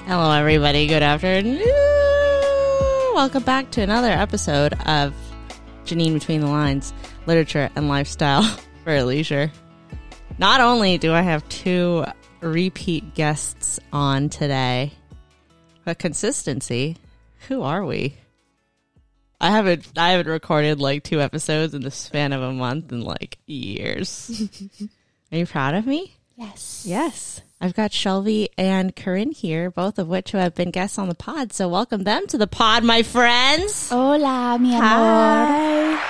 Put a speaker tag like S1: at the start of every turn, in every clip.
S1: Hello, everybody. Good afternoon. Welcome back to another episode of Janine Between the Lines, Literature and Lifestyle for Leisure. Not only do I have two repeat guests on today, but consistency. Who are we? I haven't recorded like 2 episodes in the span of a month in like years. Are you proud of me?
S2: Yes.
S3: Yes.
S1: I've got Shelby and Corinne here, both of which have been guests on the pod. So welcome them to the pod, my friends.
S2: Hola, mi amor.
S3: Hi.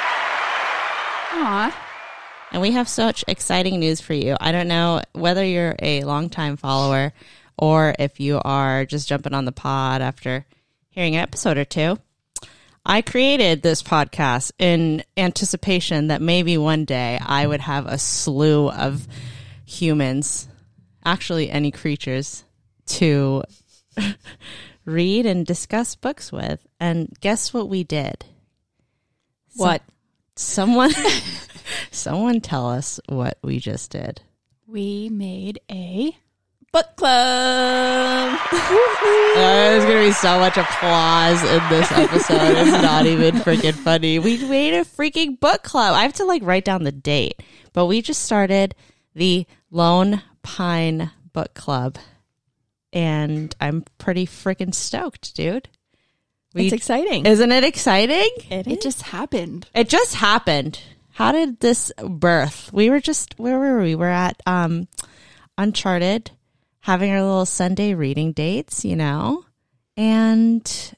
S2: Aw.
S1: And we have such exciting news for you. I don't know whether you're a longtime follower or if you are just jumping on the pod after hearing an episode or two. I created this podcast in anticipation that maybe one day I would have a slew of humans, actually any creatures, to read and discuss books with. And guess what we did?
S3: What?
S1: Someone tell us what we just did.
S2: We made a
S3: Book club.
S1: There's going to be so much applause in this episode. It's not even freaking funny. We made a freaking book club. I have to like write down the date, but we just started the Lone Pine Book Club, and I'm pretty freaking stoked, dude.
S3: It's exciting.
S1: Isn't it exciting?
S2: It just happened.
S1: It just happened. How did this birth? We were just, where were we? We're at Uncharted, having our little Sunday reading dates, you know, and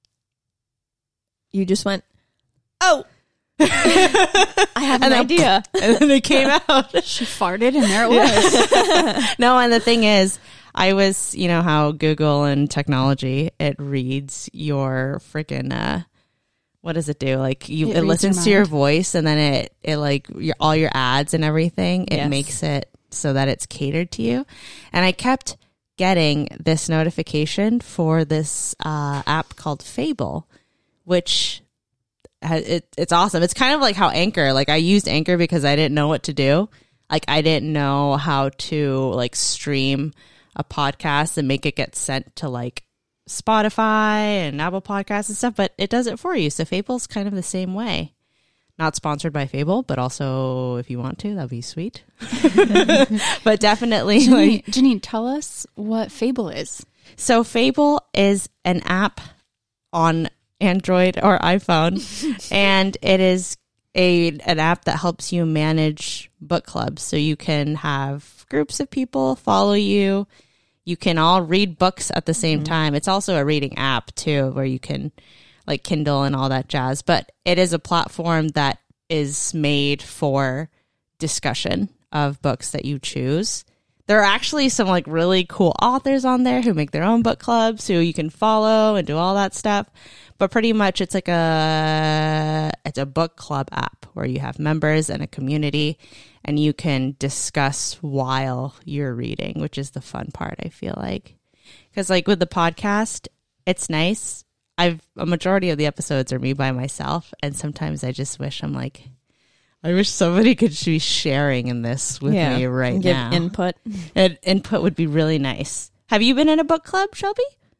S3: You just went, oh, I have an idea.
S1: and then it came out.
S2: She farted and there it was.
S1: No, and the thing is, I was, you know how Google and technology, it reads your freaking, what does it do? Like
S2: It
S1: it
S2: reads
S1: listens
S2: your
S1: to your
S2: mind.
S1: voice, and then it like all your ads and everything, it
S3: Yes.
S1: makes it so that it's catered to you. And I kept getting this notification for this app called Fable, which it's awesome. It's kind of like how Anchor, like I used Anchor because I didn't know what to do. Like I didn't know how to like stream a podcast and make it get sent to like Spotify and Apple Podcasts and stuff, but it does it for you. So Fable's kind of the same way. Not sponsored by Fable, but also if you want to, that'd be sweet. But definitely like,
S2: Janine, tell us what Fable is.
S1: so Fable is an app on Android or iPhone, and it is an app that helps you manage book clubs. So you can have groups of people follow you. You can all read books at the same time. It's also a reading app too, where you can like Kindle and all that jazz. But it is a platform that is made for discussion of books that you choose. There are actually some like really cool authors on there who make their own book clubs who you can follow and do all that stuff. But pretty much it's like it's a book club app where you have members and a community, and you can discuss while you're reading, which is the fun part, I feel like. Because like with the podcast, it's nice. A majority of the episodes are me by myself, and sometimes I just wish I wish somebody could be sharing in this with me right
S3: Give
S1: now.
S3: input.
S1: And input would be really nice. Have you been in a book club, Shelby?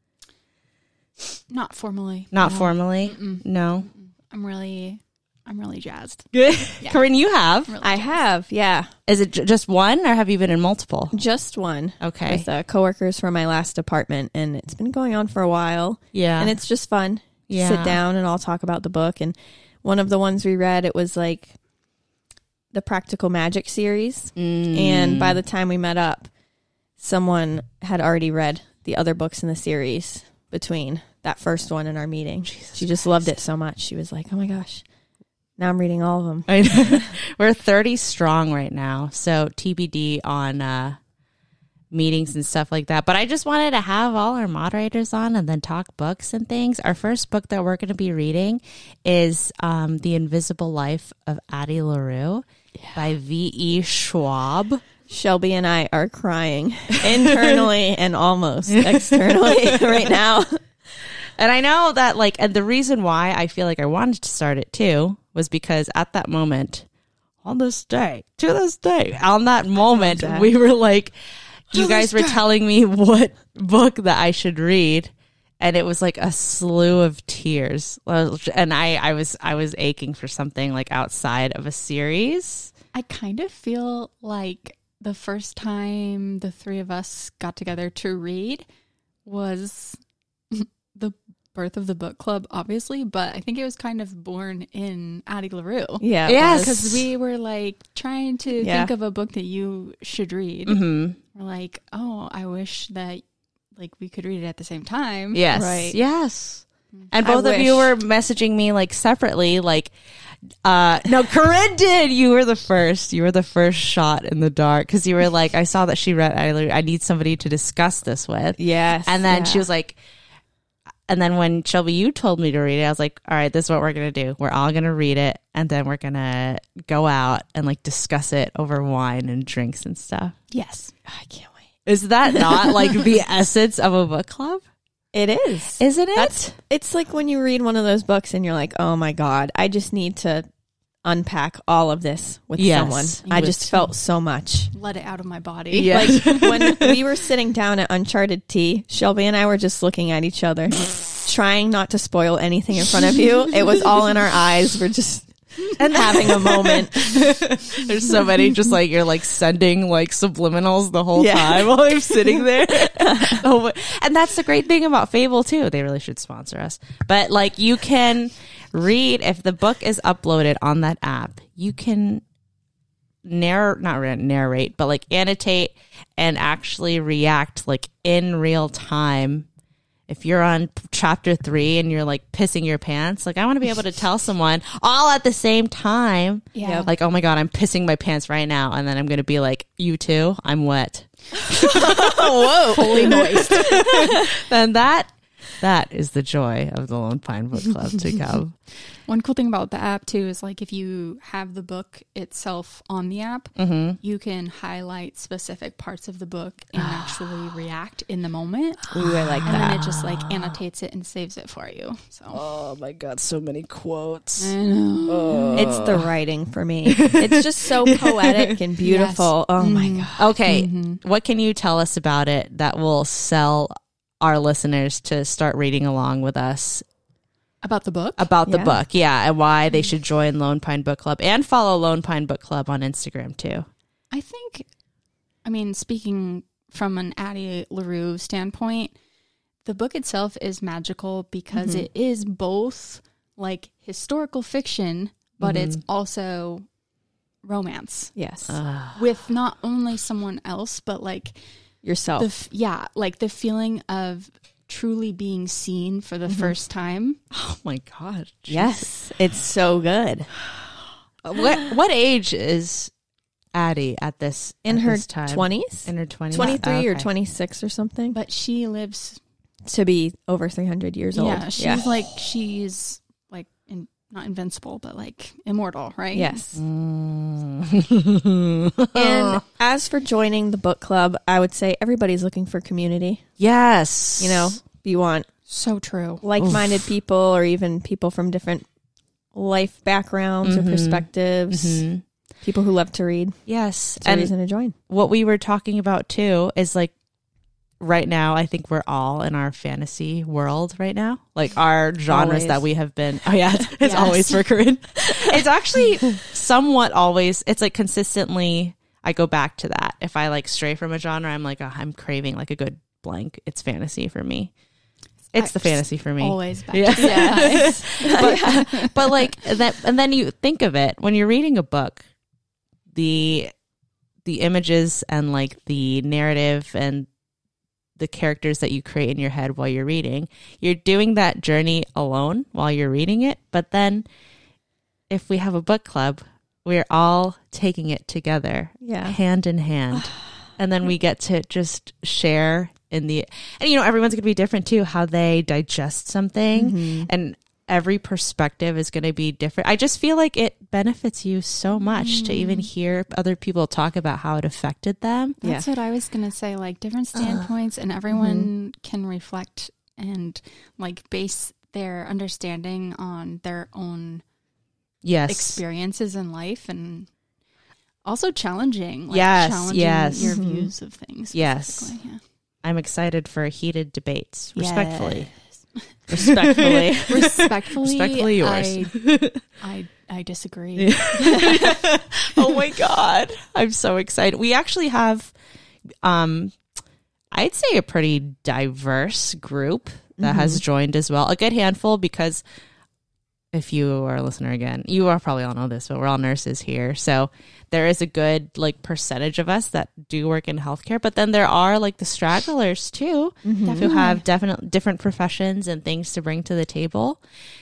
S2: Not formally.
S1: Not
S2: No.
S1: formally.
S2: Mm-mm.
S1: No.
S2: I'm really jazzed.
S1: Good.
S2: Yeah.
S1: Corinne, you have.
S2: Really
S3: I
S2: jazzed.
S3: have, yeah.
S1: Is it just one, or have you been in multiple?
S3: Just one.
S1: Okay.
S3: With coworkers from my last apartment, and it's been going on for a while.
S1: Yeah.
S3: And it's just fun.
S1: Yeah.
S3: Sit down and all talk about the book. And one of the ones we read, it was like the Practical Magic series. And by the time we met up, someone had already read the other books in the series between that first one and our meeting. She just loved it so much. She was like, oh my gosh, now I'm reading all of them.
S1: I know. We're 30 strong right now, so TBD on meetings and stuff like that. But I just wanted to have all our moderators on and then talk books and things. Our first book that we're going to be reading is The Invisible Life of Addie LaRue by V.E. Schwab.
S3: Shelby and I are crying internally and almost externally right now.
S1: And I know that, like, and the reason why I feel like I wanted to start it too was because at that moment, on that moment, we were like, you guys were telling me what book that I should read, and it was like a slew of tears. And I was aching for something like outside of a series.
S2: I kind of feel like the first time the three of us got together to read was the birth of the book club, obviously, but I think it was kind of born in Addie LaRue.
S3: Yeah.
S1: Yes.
S2: Because we were like trying to think of a book that you should read.
S1: Mm-hmm.
S2: We're like, oh, I wish that like we could read it at the same time.
S1: Yes.
S3: Right.
S1: Yes. And
S3: I
S1: both of you
S3: wish.
S1: were messaging me like separately, like, no, Corinne did. You were the first. You were the first shot in the dark because you were like, I saw that she read. I need somebody to discuss this with.
S3: Yes.
S1: And then
S3: yeah.
S1: she was like, and then when Shelby, you told me to read it, I was like, all right, this is what we're going to do. We're all going to read it. And then we're going to go out and like discuss it over wine and drinks and stuff.
S2: Yes.
S3: I can't wait.
S1: Is that not like the essence of a book club?
S3: It is.
S1: Isn't it?
S3: It's like when you read one of those books and you're like, oh my God, I just need to unpack all of this with
S1: Yes.
S3: someone. I just felt so much.
S2: Let it out of my body.
S1: Yeah.
S3: Like when we were sitting down at Uncharted Tea, Shelby and I were just looking at each other, trying not to spoil anything in front of you. It was all in our eyes. We're just having a moment.
S1: There's so many just like you're like sending like subliminals the whole
S3: Yeah.
S1: time while I'm sitting there. Oh, and that's the great thing about Fable too. They really should sponsor us. But like you can read if the book is uploaded on that app, you can narrate, but like annotate and actually react like in real time. If you're on chapter 3 and you're like pissing your pants, like I want to be able to tell someone all at the same time.
S2: Yeah.
S1: Like, oh my God, I'm pissing my pants right now. And then I'm going to be like, you too? I'm wet.
S3: Whoa.
S2: Fully moist.
S1: Then that is the joy of the Lone Pine Book Club to come.
S2: One cool thing about the app too is like if you have the book itself on the app, you can highlight specific parts of the book and actually react in the moment.
S3: Ooh, I like
S2: And
S3: that.
S2: then it just like annotates it and saves it for you. So
S1: Oh my God, so many quotes.
S2: I know.
S3: It's the writing for me. It's just so poetic and beautiful. Oh my God.
S1: Okay, what can you tell us about it that will sell our listeners to start reading along with us
S2: About the book?
S1: about the
S3: Yeah.
S1: book? Yeah, and why they should join Lone Pine Book Club and follow Lone Pine Book Club on Instagram too.
S2: I think, I mean, speaking from an Addie LaRue standpoint, the book itself is magical because it is both like historical fiction, but it's also romance
S3: Yes.
S2: with not only someone else, but like
S3: Yourself.
S2: like the feeling of truly being seen for the first time.
S1: Oh my God.
S3: Yes. It's so good.
S1: What age is Addie at this
S3: In
S1: at
S3: her
S1: this time?
S3: 20s?
S1: In her 20s?
S3: 23 or
S1: Okay.
S3: 26 or something.
S2: But she lives,
S3: To be over 300 years old.
S2: yeah, she's like not invincible, but like immortal, right?
S3: Yes.
S1: Mm.
S3: And as for joining the book club, I would say everybody's looking for community.
S1: Yes.
S3: You know, you want
S2: So true.
S3: like-minded people or even people from different life backgrounds or perspectives. People who love to read.
S1: Yes.
S3: It's a reason to join.
S1: What we were talking about too is like right now, I think we're all in our fantasy world right now. Like our genres
S3: Always.
S1: that we have been. Oh yeah, it's
S2: Yes.
S1: always for Corinne. It's actually somewhat always. It's like consistently. I go back to that. If I like stray from a genre, I'm like, oh, I'm craving like a good blank. It's fantasy for me. It's the fantasy for me.
S2: Always back.
S1: Yeah. But like that, and then you think of it when you're reading a book, the images and like the narrative and the characters that you create in your head while you're reading, you're doing that journey alone while you're reading it. But then if we have a book club, we're all taking it together,
S3: Yeah.
S1: hand in hand. And then we get to just share in the, and you know, everyone's going to be different too, how they digest something. And every perspective is going to be different. I just feel like it benefits you so much to even hear other people talk about how it affected them.
S2: That's what I was going to say. Like different standpoints, and everyone can reflect and like base their understanding on their own
S1: Yes.
S2: experiences in life. And Also challenging. Like
S1: Yes,
S2: challenging
S1: yes.
S2: your views of things.
S1: Yes.
S2: specifically, Yeah.
S1: I'm excited for heated debates. Respectfully.
S3: Respectfully.
S2: Respectfully
S1: yours.
S2: I disagree.
S1: Oh my God. I'm so excited. We actually have, I'd say a pretty diverse group that has joined as well. A good handful, because if you are a listener again, you are probably all know this, but we're all nurses here. So there is a good like percentage of us that do work in healthcare, but then there are like the stragglers too, who have different professions and things to bring to the table.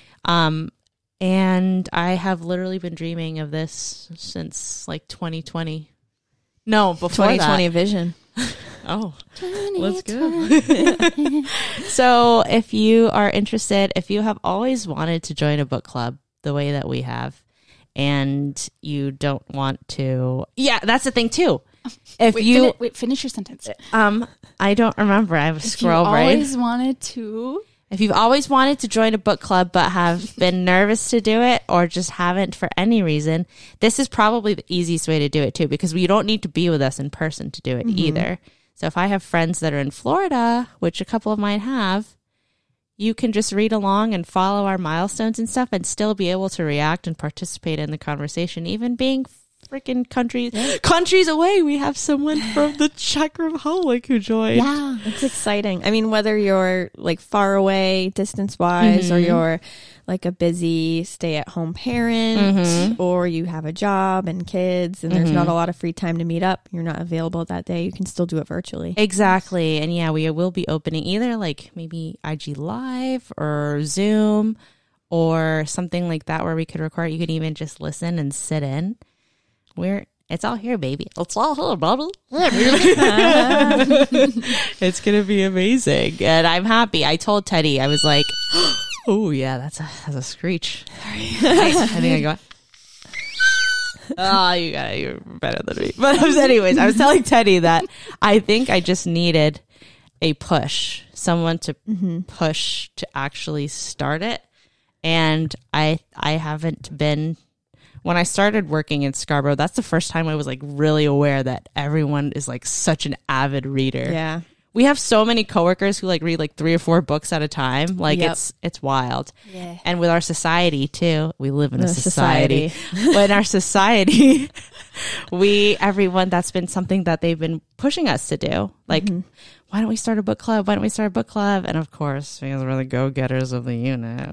S1: And I have literally been dreaming of this since like 2020. No, before
S3: 2020 vision.
S1: Oh, let's go. So if you are interested, if you have always wanted to join a book club the way that we have, and you don't want to, yeah, that's the thing too. If
S2: Finish your sentence.
S1: I don't remember. I have a scroll brain.
S2: Always wanted to.
S1: If you've always wanted to join a book club but have been nervous to do it or just haven't for any reason, this is probably the easiest way to do it too, because we don't need to be with us in person to do it either. So if I have friends that are in Florida, which a couple of mine have, you can just read along and follow our milestones and stuff and still be able to react and participate in the conversation, even being freaking countries away. We have someone from the Czech Republic who joined.
S3: Yeah, it's exciting. I mean, whether you're like far away distance wise or you're like a busy stay at home parent or you have a job and kids and there's not a lot of free time to meet up, you're not available that day, you can still do it virtually.
S1: Exactly. And yeah, we will be opening either like maybe IG Live or Zoom or something like that where we could record. You could even just listen and sit in. It's all here, baby. It's all here, baby. It's gonna be amazing, and I'm happy. I told Teddy, I was like, "Oh yeah, that's a screech." I think I got. Oh, you got it. You're better than me. But anyways, I was telling Teddy that I think I just needed a push, someone to push to actually start it, and I haven't been. When I started working in Scarborough, that's the first time I was like really aware that everyone is like such an avid reader.
S3: Yeah.
S1: We have so many coworkers who like read like 3 or 4 books at a time. Like it's wild.
S3: Yeah.
S1: And with our society too, we live in a society. But in our society, everyone, that's been something that they've been pushing us to do. Like, why don't we start a book club? Why don't we start a book club? And of course, because we're the go-getters of the unit.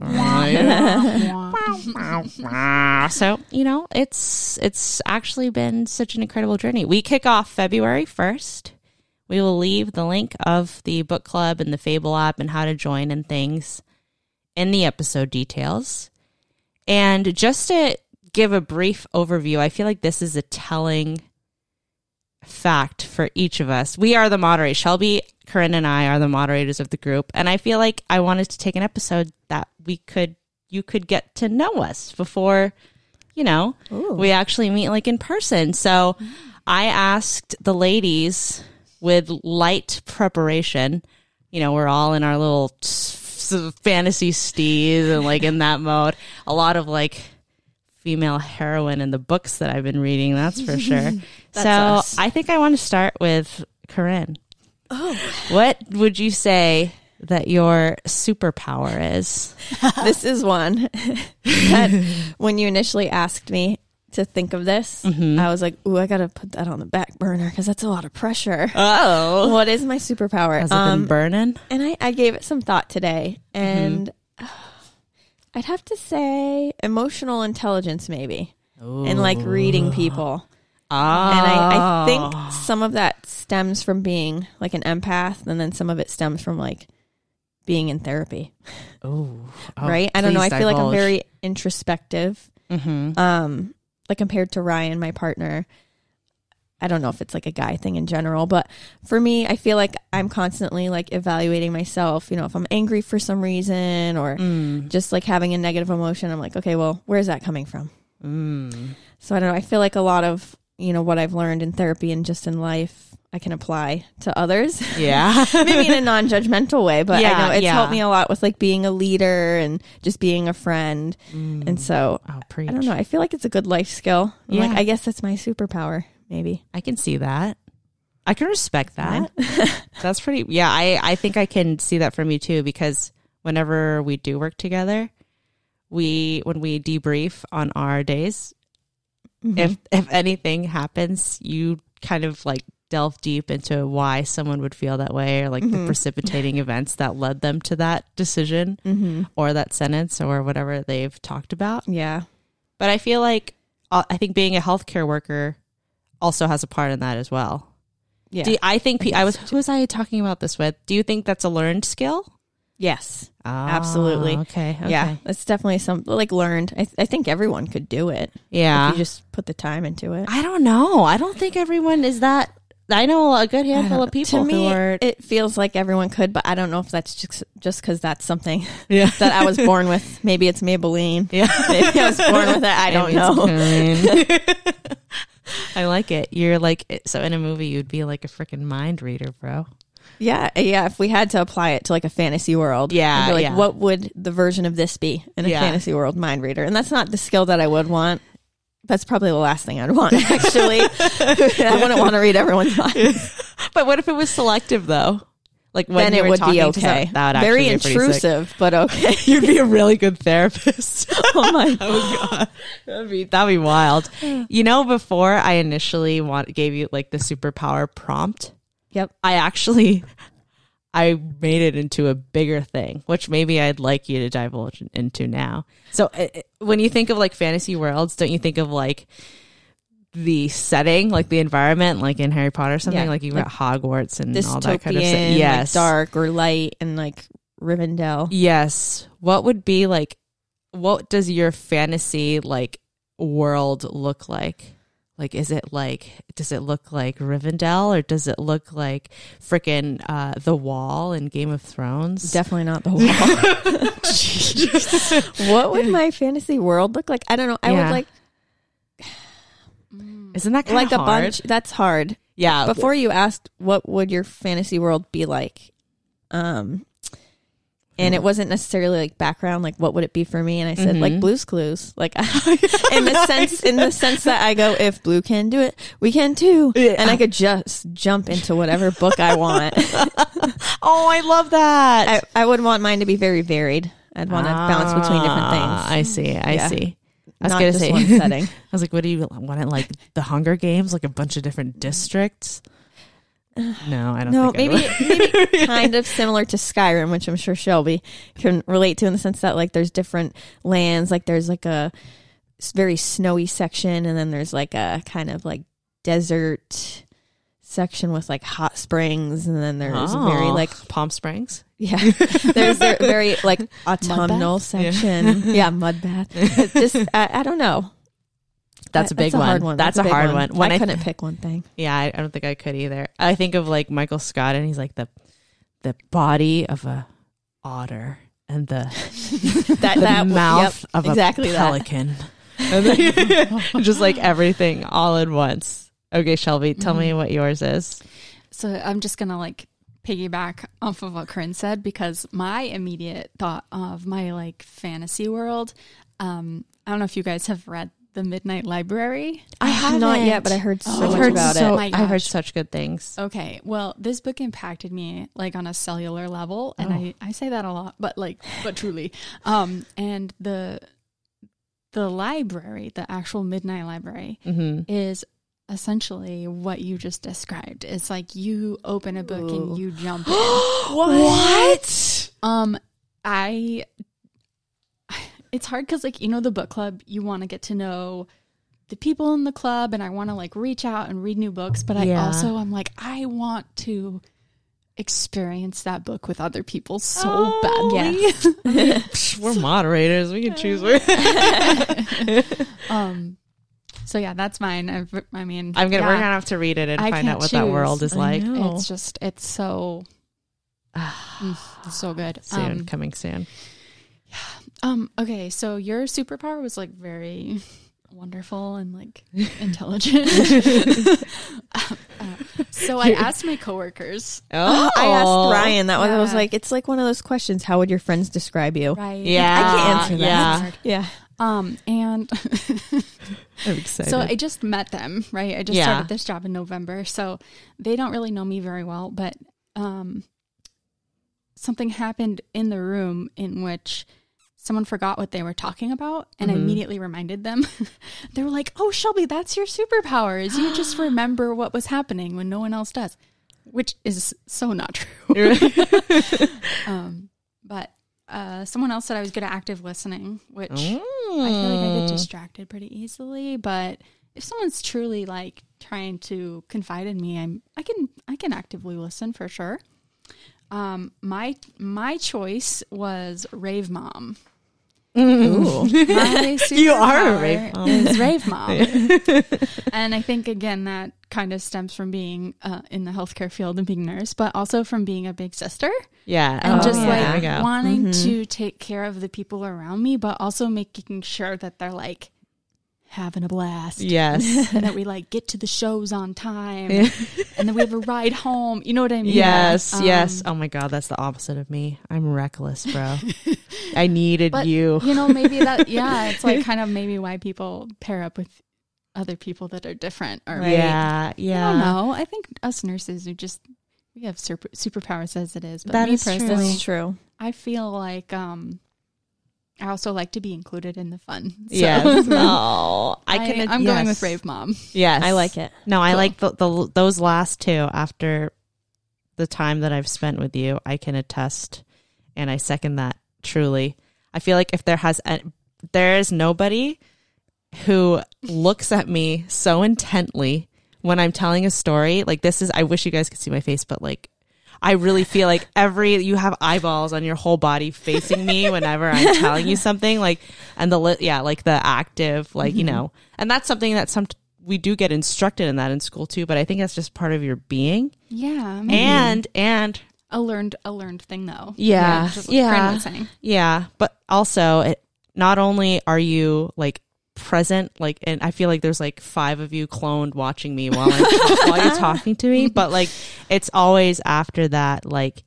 S1: So, it's actually been such an incredible journey. We kick off February 1st. We will leave the link of the book club and the Fable app and how to join and things in the episode details. And just to give a brief overview, I feel like this is a telling fact for each of us. We are the moderators. Shelby, Corinne, and I are the moderators of the group. And I feel like I wanted to take an episode that you could get to know us before, we actually meet like in person. So I asked the ladies with light preparation, we're all in our little fantasy steeds and like in that mode, a lot of like female heroine in the books that I've been reading, that's for sure. So us. I think I want to start with Corinne. Oh, what would you say that your superpower is?
S3: This is one that when you initially asked me to think of this, I was like, ooh, I got to put that on the back burner because that's a lot of pressure.
S1: Oh.
S3: What is my superpower?
S1: Has it been burning?
S3: And I gave it some thought today, and I'd have to say emotional intelligence maybe. Ooh. And like reading people. And I think some of that stems from being like an empath, and then some of it stems from like being in therapy. Right? I don't know. I feel like I'm very introspective. Like compared to Ryan, my partner. I don't know if it's like a guy thing in general, but for me, I feel like I'm constantly like evaluating myself. If I'm angry for some reason or just like having a negative emotion, I'm like, okay, well, where's that coming from? So I don't know. I feel like a lot of, what I've learned in therapy and just in life, I can apply to others.
S1: Yeah.
S3: Maybe in a non-judgmental way, but
S1: Yeah,
S3: I know it's
S1: yeah.
S3: helped me a lot with like being a leader and just being a friend. And so
S1: preach.
S3: I don't know. I feel like it's a good life skill. I'm
S1: Yeah.
S3: like, I guess that's my superpower, maybe.
S1: I can see that. I can respect that. That's pretty. Yeah, I think I can see that from you too, because whenever we do work together, when we debrief on our days, if anything happens, you kind of like delve deep into why someone would feel that way, or like the precipitating events that led them to that decision or that sentence or whatever they've talked about.
S3: Yeah.
S1: But I feel like I think being a healthcare worker also has a part in that as well.
S3: Yeah.
S1: I think who was I talking about this with? Do you think that's a learned skill?
S3: Yes.
S1: Ah,
S3: Absolutely.
S1: Okay.
S3: Yeah. It's definitely like learned. I think everyone could do it.
S1: Yeah.
S3: If you just put the time into it.
S1: I don't know. I don't think everyone is that. I know a good handful of people
S3: to me,
S1: who are.
S3: it feels like everyone could, but I don't know if that's just because that's something
S1: Yeah.
S3: that I was born with. Maybe it's Maybelline.
S1: Yeah.
S3: Maybe I was born with it. I don't know.
S1: I like it. You're like, so in a movie, you'd be like a freaking mind reader, bro.
S3: Yeah. If we had to apply it to like a fantasy world,
S1: Yeah,
S3: I'd be like,
S1: yeah.
S3: what would the version of this be in a
S1: Yeah.
S3: fantasy world? Mind reader, and that's not the skill that I would want. That's probably the last thing I'd want. Actually, I wouldn't want to read everyone's mind.
S1: But what if it was selective though? Like when
S3: Then
S1: you
S3: it
S1: were
S3: would be
S1: talking to
S3: okay.
S1: that would
S3: Very
S1: actually be pretty sick.
S3: intrusive, but okay.
S1: You'd be a really good therapist.
S3: Oh my
S1: Oh god, that'd be wild. You know, before I initially gave you like the superpower prompt,
S3: Yep.
S1: I made it into a bigger thing, which maybe I'd like you to divulge into now. So when you think of like fantasy worlds, don't you think of like the setting, like the environment, like in Harry Potter or something?
S3: Yeah,
S1: like you've
S3: like
S1: got Hogwarts and all
S3: Dystopian,
S1: that kind of stuff. Yes.
S3: like dark or light, and like Rivendell.
S1: Yes. What does your fantasy like world look like? Like, does it look like Rivendell, or does it look like frickin' The Wall in Game of Thrones?
S3: Definitely not the wall. What would my fantasy world look like? I don't know. I
S1: Yeah.
S3: would like
S1: Isn't that kind
S3: like
S1: of
S3: a
S1: hard?
S3: bunch. That's hard.
S1: Yeah.
S3: Before you asked, what would your fantasy world be like? And it wasn't necessarily like background, like what would it be for me? And I said like Blue's Clues, like in the sense that I go, if Blue can do it, we can too, and I could just jump into whatever book I want.
S1: Oh, I love that.
S3: I would want mine to be very varied. I'd want to bounce between different things.
S1: I see. I see. I was
S3: Not
S1: gonna
S3: just
S1: say
S3: one setting.
S1: I was like, what do you want? It like the Hunger Games, like a bunch of different districts? No, I don't.
S3: No,
S1: think I
S3: maybe
S1: would.
S3: kind of similar to Skyrim, which I'm sure Shelby can relate to in the sense that like there's different lands, like there's like a very snowy section, and then there's like a kind of like desert section with like hot springs, and then there's very like
S1: Palm Springs.
S3: yeah, there's a very like autumnal
S2: bath?
S3: section. Yeah, mud bath. It's just I don't know.
S1: That's a big one.
S3: Hard one.
S1: That's a
S3: big
S1: hard one. When
S3: I couldn't pick one thing.
S1: Yeah, I don't think I could either. I think of like Michael Scott, and he's like the body of a otter and the
S3: That
S1: mouth of
S3: exactly
S1: a pelican. And then- just like everything all in once. Okay, Shelby, tell me what yours is.
S2: So I'm just going to like piggyback off of what Corinne said, because my immediate thought of my like fantasy world, I don't know if you guys have read The Midnight Library.
S3: I have not yet, but I heard so much about it.
S2: My
S1: I've heard
S2: gosh.
S1: such good things.
S2: Okay, well, this book impacted me like on a cellular level, and I say that a lot, but truly. And the library, the actual Midnight Library, is essentially what you just described. It's like you open a book and you jump in.
S1: What?
S2: It's hard because like, you know, the book club, you want to get to know the people in the club, and I want to like reach out and read new books, but I'm like, I want to experience that book with other people so badly.
S3: Yeah.
S1: We're moderators. We can choose.
S2: So yeah, that's mine. I mean,
S1: We're gonna have to read it and
S2: I
S1: find out
S2: can't
S1: what that
S2: choose.
S1: world is
S3: I
S1: like.
S3: know.
S2: it's so so good.
S1: Coming soon.
S2: Okay, so your superpower was like very wonderful and like intelligent. So I asked my coworkers.
S1: Oh,
S3: I asked Ryan that one. I was
S2: Yeah.
S3: like, it's like one of those questions. How would your friends describe you?
S2: Right.
S1: Yeah.
S3: I can't answer that.
S1: Yeah.
S3: Yeah.
S2: And
S1: I'm excited.
S2: so I just met them, right? I just
S1: Yeah.
S2: started this job in November. So they don't really know me very well, but something happened in the room in which someone forgot what they were talking about, and I immediately reminded them. They were like, "Oh, Shelby, that's your superpower, is you just remember what was happening when no one else does," which is so not true. But someone else said I was good at active listening, which I feel like I get distracted pretty easily. But if someone's truly like trying to confide in me, I can actively listen for sure. My choice was Rave Mom.
S3: Ooh.
S2: My
S1: You are a
S2: superpower
S1: rave mom.
S2: is Rave Mom. And I think, again, that kind of stems from being in the healthcare field and being a nurse, but also from being a big sister
S1: yeah.
S2: and just
S1: There we
S2: like
S1: go.
S2: wanting to take care of the people around me, but also making sure that they're like having a blast.
S1: Yes.
S2: And that we like get to the shows on time and then we have a ride home. You know what I mean?
S1: Yes, yes. Oh my God, that's the opposite of me. I'm reckless, bro. I needed
S2: But
S1: you.
S2: know, maybe that, it's like kind of maybe why people pair up with other people that are different. Or
S1: Yeah, yeah.
S2: I don't know. I think us nurses we have superpowers as it is. But
S1: That
S2: me
S1: is true.
S2: personally,
S3: That's true.
S2: I feel like I also like to be included in the fun. So
S1: Yes. Oh,
S2: I'm going with Rave Mom.
S1: Yes,
S3: I like it.
S1: No, I
S2: Cool.
S1: like those last two. After the time that I've spent with you, I can attest, and I second that truly. I feel like if there is nobody who looks at me so intently when I'm telling a story. Like this is, I wish you guys could see my face, but like I really feel like you have eyeballs on your whole body facing me whenever I'm telling you something, like, and like the active, like, you know, and that's something that we do get instructed in that in school too, but I think that's just part of your being.
S2: Yeah. Maybe.
S1: And
S2: a learned thing though.
S1: Yeah.
S2: Just what Corinne was saying.
S1: yeah, but also not only are you like present, like, and I feel like there's like 5 of you cloned watching me while you're talking to me, but like it's always after that, like,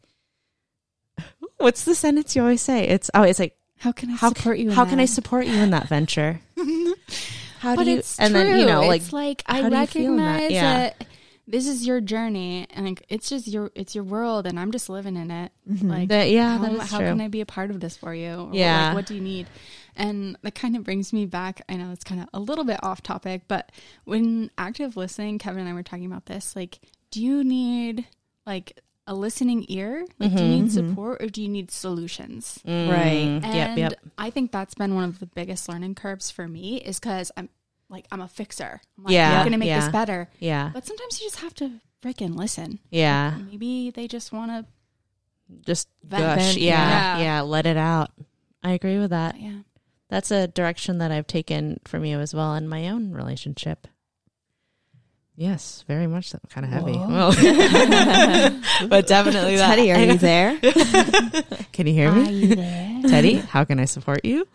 S1: what's the sentence you always say? It's like,
S2: How can I support you?
S1: How can I support you in that venture? How
S2: But
S1: do you?
S2: it's
S1: And
S2: true.
S1: then
S2: It's like I
S1: how do you feel in that?
S2: recognize
S1: Yeah.
S2: that this is your journey, and like, it's your world, and I'm just living in it. Like,
S1: that
S2: how
S1: is true.
S2: can I be a part of this for you? Or,
S1: Yeah.
S2: like, what do you need? And that kind of brings me back. I know it's kind of a little bit off topic, but when active listening, Kevin and I were talking about this. Like, do you need like a listening ear? Like, do you need support or do you need solutions?
S3: Right.
S2: And
S1: Yep.
S2: I think that's been one of the biggest learning curves for me, is because I'm a fixer. I'm like,
S1: Yeah,
S2: I'm gonna make
S1: yeah.
S2: this better.
S1: Yeah.
S2: But sometimes you just have to freaking listen.
S1: Yeah.
S2: Maybe they just want to.
S1: Just
S2: Vent.
S1: gush. Yeah.
S2: Yeah.
S1: Yeah. Let it out. I agree with that.
S2: Yeah.
S1: That's a direction that I've taken from you as well in my own relationship. Yes, very much so. Kind of heavy. Well, but definitely that.
S3: Teddy, are you there?
S1: Can you hear me?
S2: Are you there?
S1: Teddy, how can I support you?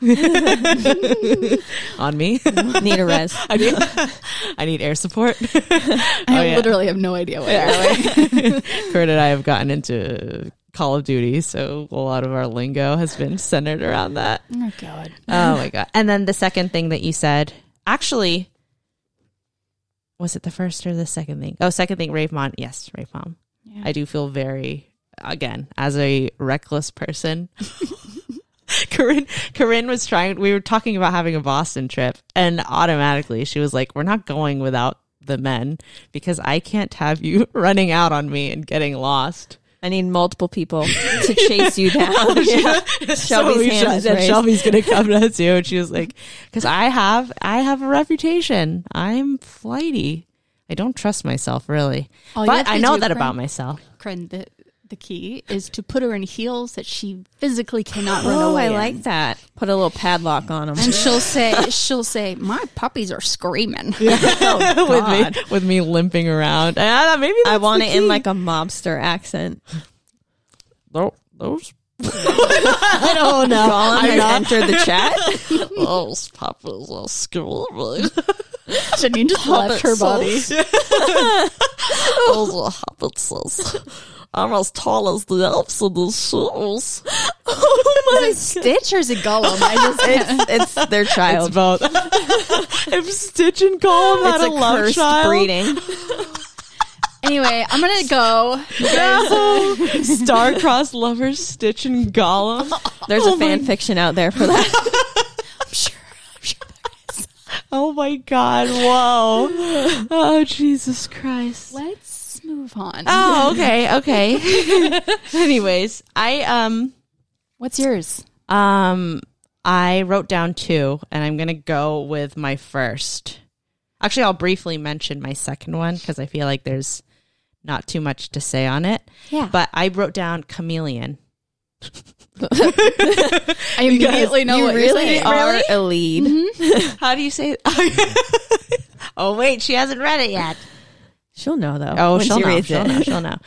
S1: On me?
S3: Need a res.
S1: I need air support.
S2: I literally have no idea what you're doing.
S1: Kurt and I have gotten into Call of Duty, so a lot of our lingo has been centered around that.
S2: Oh God.
S1: Oh my God. And then the second thing that you said, actually, was it the first or the second thing? Oh, second thing, Rave Mom. Yes, Rave Mom.
S2: Yeah.
S1: I do feel very, again, as a reckless person. Corinne was we were talking about having a Boston trip, and automatically she was like, we're not going without the men because I can't have you running out on me and getting lost.
S3: I need multiple people to chase you down. Shelby's
S1: Shelby's gonna come to us too, and she was like, "Because I have a reputation. I'm flighty. I don't trust myself really,
S2: All you have
S1: but
S2: to
S1: I know
S2: do,
S1: that
S2: Corinne-
S1: about myself."
S2: Corinne, the key is to put her in heels that she physically cannot run
S3: Oh,
S2: away
S3: I
S2: in.
S3: like that. Put a little padlock on them.
S2: And she'll say, my puppies are screaming.
S1: with me limping around. Maybe
S3: I want it in like a mobster accent.
S1: those I don't know.
S3: Gollum has entered the chat.
S1: Oh, Papa's a school.
S2: Janine just left her body.
S1: Oh, the Hobbit says, I'm as tall as the elves in these shoes.
S2: Is it Stitch or is it Gollum? I just
S3: It's their child.
S1: It's both. If Stitch and Gollum had
S3: It's
S1: a love
S3: cursed
S1: child.
S3: breeding.
S2: Anyway, I'm gonna go.
S1: Star-crossed lovers, Stitch and Gollum.
S3: There's a fan fiction out there for that.
S2: I'm sure
S1: Oh my God! Whoa! Oh Jesus Christ!
S2: Let's move on.
S1: Oh, okay. Anyways,
S2: What's yours?
S1: I wrote down 2, and I'm gonna go with my first. Actually, I'll briefly mention my second one because I feel like there's not too much to say on it.
S2: Yeah.
S1: But I wrote down chameleon.
S2: I immediately know
S3: you
S2: what
S3: really
S2: you're saying.
S3: are a lead.
S2: Mm-hmm.
S1: How do you say? Oh wait, she hasn't read it yet.
S3: She'll know though.
S1: Oh,
S3: when
S1: she'll
S3: she
S1: know.
S3: reads
S1: She'll
S3: it.
S1: know. She'll know.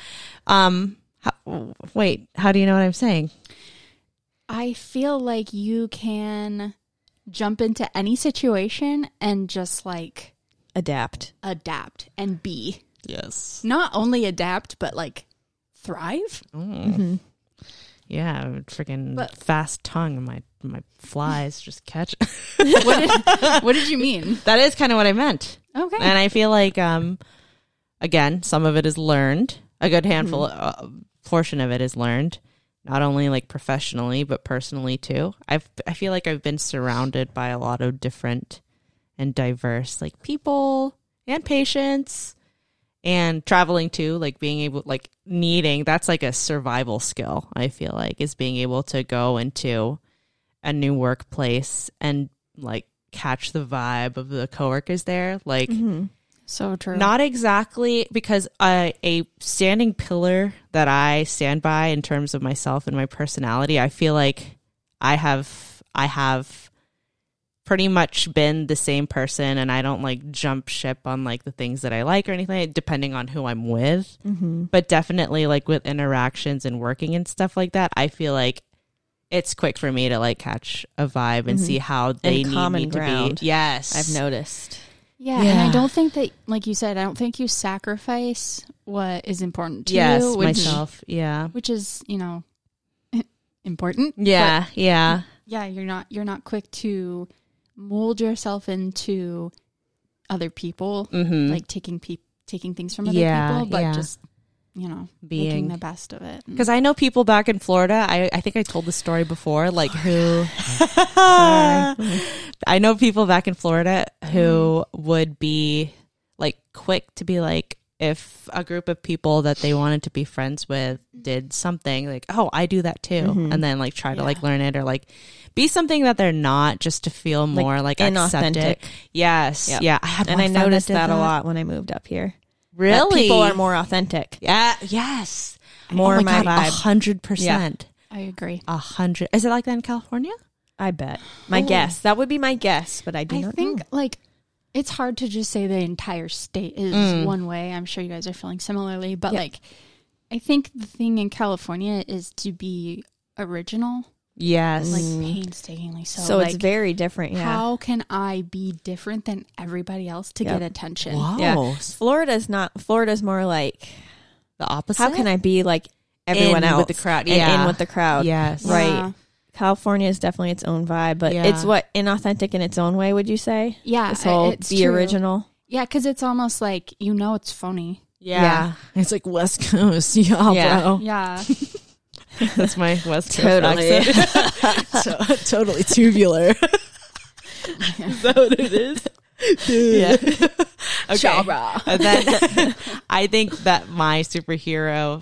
S1: Wait, how do you know what I'm saying?
S2: I feel like you can jump into any situation and just like
S3: Adapt.
S2: adapt and be.
S1: Yes.
S2: Not only adapt, but like thrive.
S3: Mm-hmm.
S1: Yeah, freaking
S2: But-
S1: fast tongue. My flies just catch.
S2: What did you mean?
S1: That is kind of what I meant.
S2: Okay.
S1: And I feel like, again, some of it is learned. A good handful, portion of it is learned, not only like professionally but personally too. I feel like I've been surrounded by a lot of different and diverse like people and patients, and traveling too. Like being able, like needing. That's like a survival skill. I feel like is being able to go into a new workplace and like catch the vibe of the coworkers there. Like.
S3: Mm-hmm.
S2: So true.
S1: Not exactly, because a standing pillar that I stand by in terms of myself and my personality, I feel like I have pretty much been the same person, and I don't like jump ship on like the things that I like or anything, depending on who I'm with.
S3: Mm-hmm.
S1: But definitely like with interactions and working and stuff like that, I feel like it's quick for me to like catch a vibe and see how they need
S3: common
S1: me to
S3: ground.
S1: be. Yes.
S3: I've noticed.
S2: Yeah, and I don't think that, like you said, I don't think you sacrifice what is important to
S1: Yes,
S2: you.
S1: myself. Yeah.
S2: Which is, important.
S1: Yeah.
S2: But,
S1: Yeah.
S2: yeah, you're not quick to mold yourself into other people,
S1: Mm-hmm.
S2: like taking things from other people, but just making
S1: being
S2: the best of it.
S1: because I know people back in Florida. I think I told the story before, like who. I know people back in Florida who would be like quick to be like, if a group of people that they wanted to be friends with did something, like, oh, I do that too, and then like try to like learn it or like be something that they're not, just to feel more like
S3: inauthentic.
S1: accepted. Yes,
S3: Yep.
S1: yeah. I had
S3: And
S1: one
S3: I
S1: friend
S3: noticed
S1: did
S3: that a lot when I moved up here. That
S1: Really,
S3: people are more authentic.
S1: Yeah. Yes.
S3: More
S1: oh
S3: my
S1: God,
S3: vibe.
S1: 100%.
S2: I agree.
S1: 100. Is it like that in California?
S3: I bet. My guess. That would be my guess, but I do
S2: I
S3: not
S2: think
S3: know.
S2: like it's hard to just say the entire state is one way. I'm sure you guys are feeling similarly, but like I think the thing in California is to be original,
S1: Yes.
S2: like painstakingly so.
S3: So
S2: like,
S3: it's very different. Yeah.
S2: how can I be different than everybody else to get attention?
S1: Whoa.
S3: Yeah. Florida's more like,
S1: The opposite.
S3: how can I be like everyone
S1: In
S3: else
S1: with the crowd?
S3: and
S1: Yeah.
S3: in with the crowd?
S1: Yes.
S3: Right.
S2: Yeah.
S3: California is definitely its own vibe, but
S1: Yeah.
S3: it's what inauthentic in its own way. Would you say?
S2: Yeah,
S3: This whole
S2: it's
S3: be
S2: true.
S3: original.
S2: Yeah, because it's almost like it's phony.
S1: Yeah. It's like West Coast. Yeah,
S3: Yeah.
S1: bro.
S2: Yeah,
S1: That's my West Coast
S3: Totally.
S1: accent. Totally tubular. Is that what it is? Yeah. Okay. And then I think that my superhero,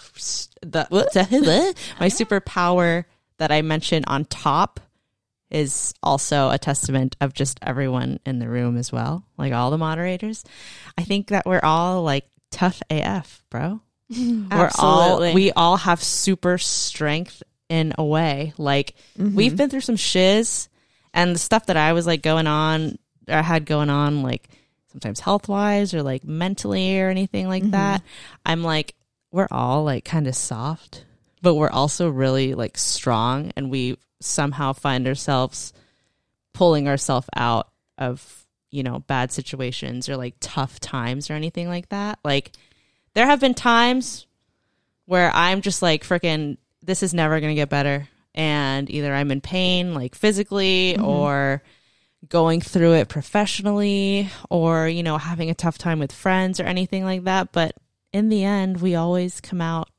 S1: my superpower that I mentioned on top is also a testament of just everyone in the room as well. Like all the moderators. I think that we're all like tough AF, bro.
S3: Absolutely.
S1: We all have super strength in a way. Like we've been through some shiz, and the stuff that I was like I had going on, like sometimes health wise or like mentally or anything like that. I'm like, we're all like kind of soft. but we're also really like strong, and we somehow find ourselves pulling ourselves out of, you know, bad situations or like tough times or anything like that. Like there have been times where I'm just like, freaking, this is never going to get better. And either I'm in pain, like physically, or going through it professionally, or, you know, having a tough time with friends or anything like that. But in the end, we always come out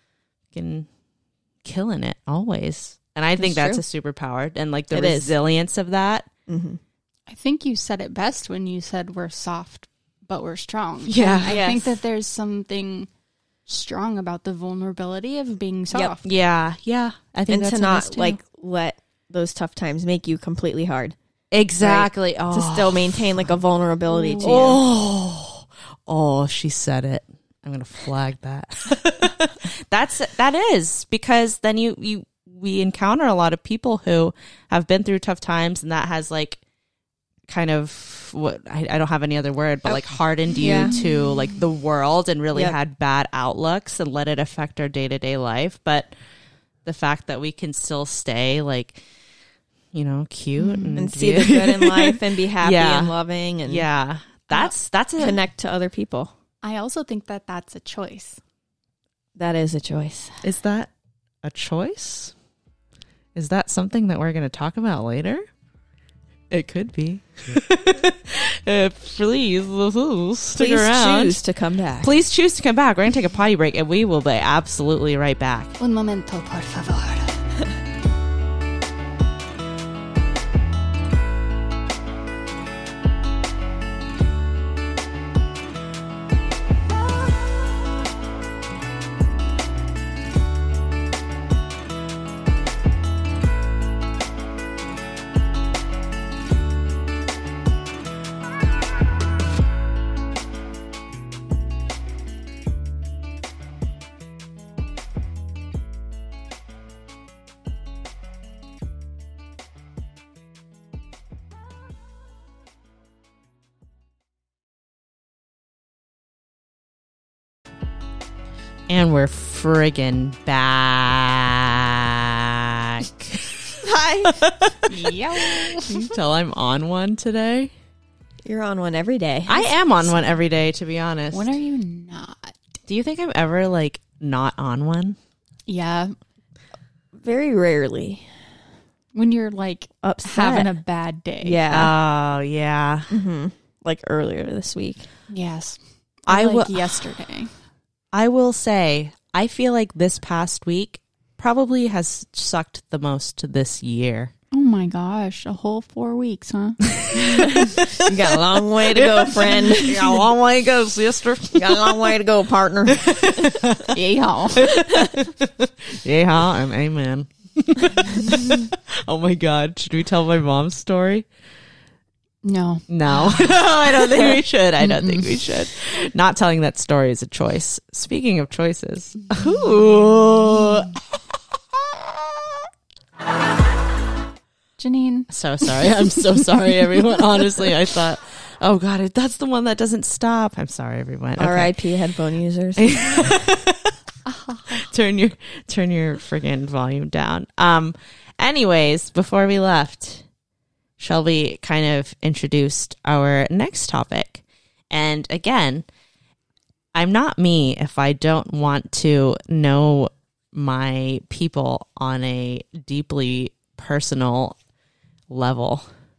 S1: killing it, always. And I think that's a superpower, and like the resilience of that.
S3: Mm-hmm.
S2: I think you said it best when you said we're soft, but we're strong.
S1: Yeah.
S2: And I think that there's something strong about the vulnerability of being soft.
S1: Yeah. I think
S3: And
S1: that's
S3: to
S1: nice
S3: not
S1: too.
S3: like let those tough times make you completely hard.
S1: exactly.
S3: To still maintain like a vulnerability to you.
S1: Oh, she said it. I'm gonna flag that. that is because then we encounter a lot of people who have been through tough times, and that has like kind of what I don't have any other word, but like hardened you to like the world, and really had bad outlooks and let it affect our day-to-day life. But the fact that we can still stay like, you know, cute
S3: and see the good in life and be happy and loving, and
S1: that's a
S3: connect to other people.
S2: I also think that that's a choice.
S3: That is a choice.
S1: Is that a choice? Is that something that we're going to talk about later? It could be. Please stick around.
S3: Choose to come back.
S1: Please choose to come back. We're going to take a potty break, and we will be absolutely right back.
S2: Un momento, por favor.
S1: And we're friggin' back.
S3: Hi.
S1: Can you tell I'm on one today?
S3: You're on one every day.
S1: I am on one every day, to be honest.
S2: When are you not?
S1: Do you think I'm ever like not on one?
S2: Yeah.
S3: Very rarely.
S2: When you're like
S3: Upset.
S2: having a bad day.
S3: Yeah.
S1: Oh, yeah.
S3: Mm-hmm. Like earlier this week.
S2: Yes.
S1: I
S2: Like
S1: will.
S2: yesterday.
S1: I will say, I feel like this past week probably has sucked the most this year.
S2: Oh my gosh. A whole 4 weeks, huh?
S3: You got a long way to go, friend.
S1: You got a long way to go, sister.
S3: You got a long way to go, partner.
S2: Yeah.
S1: Yeah, and amen. Oh my God. Should we tell my mom's story?
S2: No.
S1: No. I don't think we should. I don't think we should. Not telling that story is a choice. Speaking of choices. Ooh.
S2: Janine.
S1: So sorry. I'm so sorry, everyone. Honestly, I thought, oh God, that's the one that doesn't stop. I'm sorry, everyone. Okay.
S3: R.I.P. headphone users.
S1: Turn your friggin' volume down. Anyways, before we left, Shelby kind of introduced our next topic. And again, I'm not me if I don't want to know my people on a deeply personal level.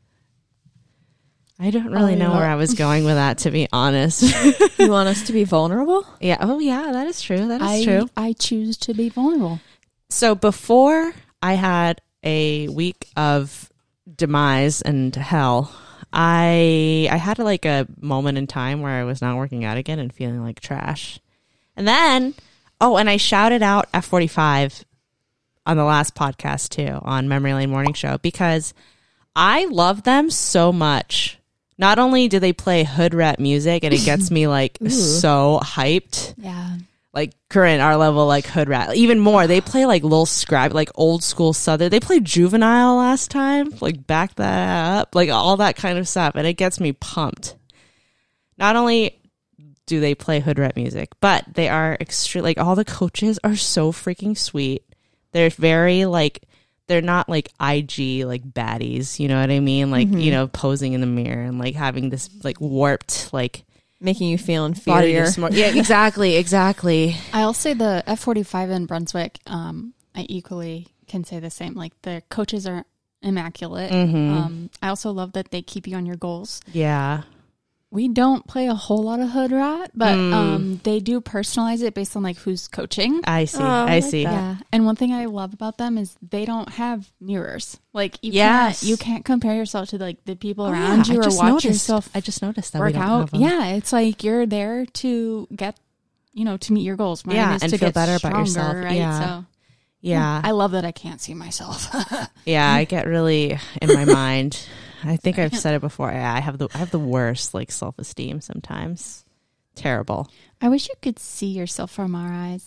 S1: I don't really know where I was going with that, to be honest.
S3: You want us to be vulnerable?
S1: Yeah. Oh, yeah, that is true. That is true.
S2: I choose to be vulnerable.
S1: So before I had a week of demise and hell, I had like a moment in time where I was not working out again and feeling like trash. And then, and I shouted out F45 on the last podcast too, on Memory Lane Morning Show, because I love them so much. Not only do they play hood rat music and it gets me like so hyped.
S2: Yeah.
S1: Like current our level like hood rat. Even more, they play like Lil Scrab, like old school Southern. They played Juvenile last time, like back that up, like all that kind of stuff, and it gets me pumped. Not only do they play hood rat music, but they are extreme. Like all the coaches are so freaking sweet. They're very like, they're not like IG like baddies, you know what I mean? Like, you know, posing in the mirror and like having this like warped like
S3: making you feel inferior.
S1: Yeah, exactly.
S2: I'll say the F45 in Brunswick, I equally can say the same. Like the coaches are immaculate. I also love that they keep you on your goals.
S1: Yeah.
S2: We don't play a whole lot of hood rat, but they do personalize it based on like who's coaching.
S1: I see.
S3: I like
S1: see.
S3: that.
S2: Yeah. And one thing I love about them is they don't have mirrors. Like you can't compare yourself to like the people around you or watch yourself.
S1: I just noticed that
S2: work
S1: we don't
S2: out.
S1: have them.
S2: Yeah, it's like you're there to get, to meet your goals. Mine is
S1: and
S2: to
S1: feel
S2: get
S1: better
S2: stronger,
S1: about yourself.
S2: right?
S1: Yeah.
S2: So
S1: yeah.
S2: I love that I can't see myself.
S1: Yeah, I get really in my mind. I think I've said it before. Yeah, I have the worst like self-esteem sometimes. Terrible.
S2: I wish you could see yourself from our eyes.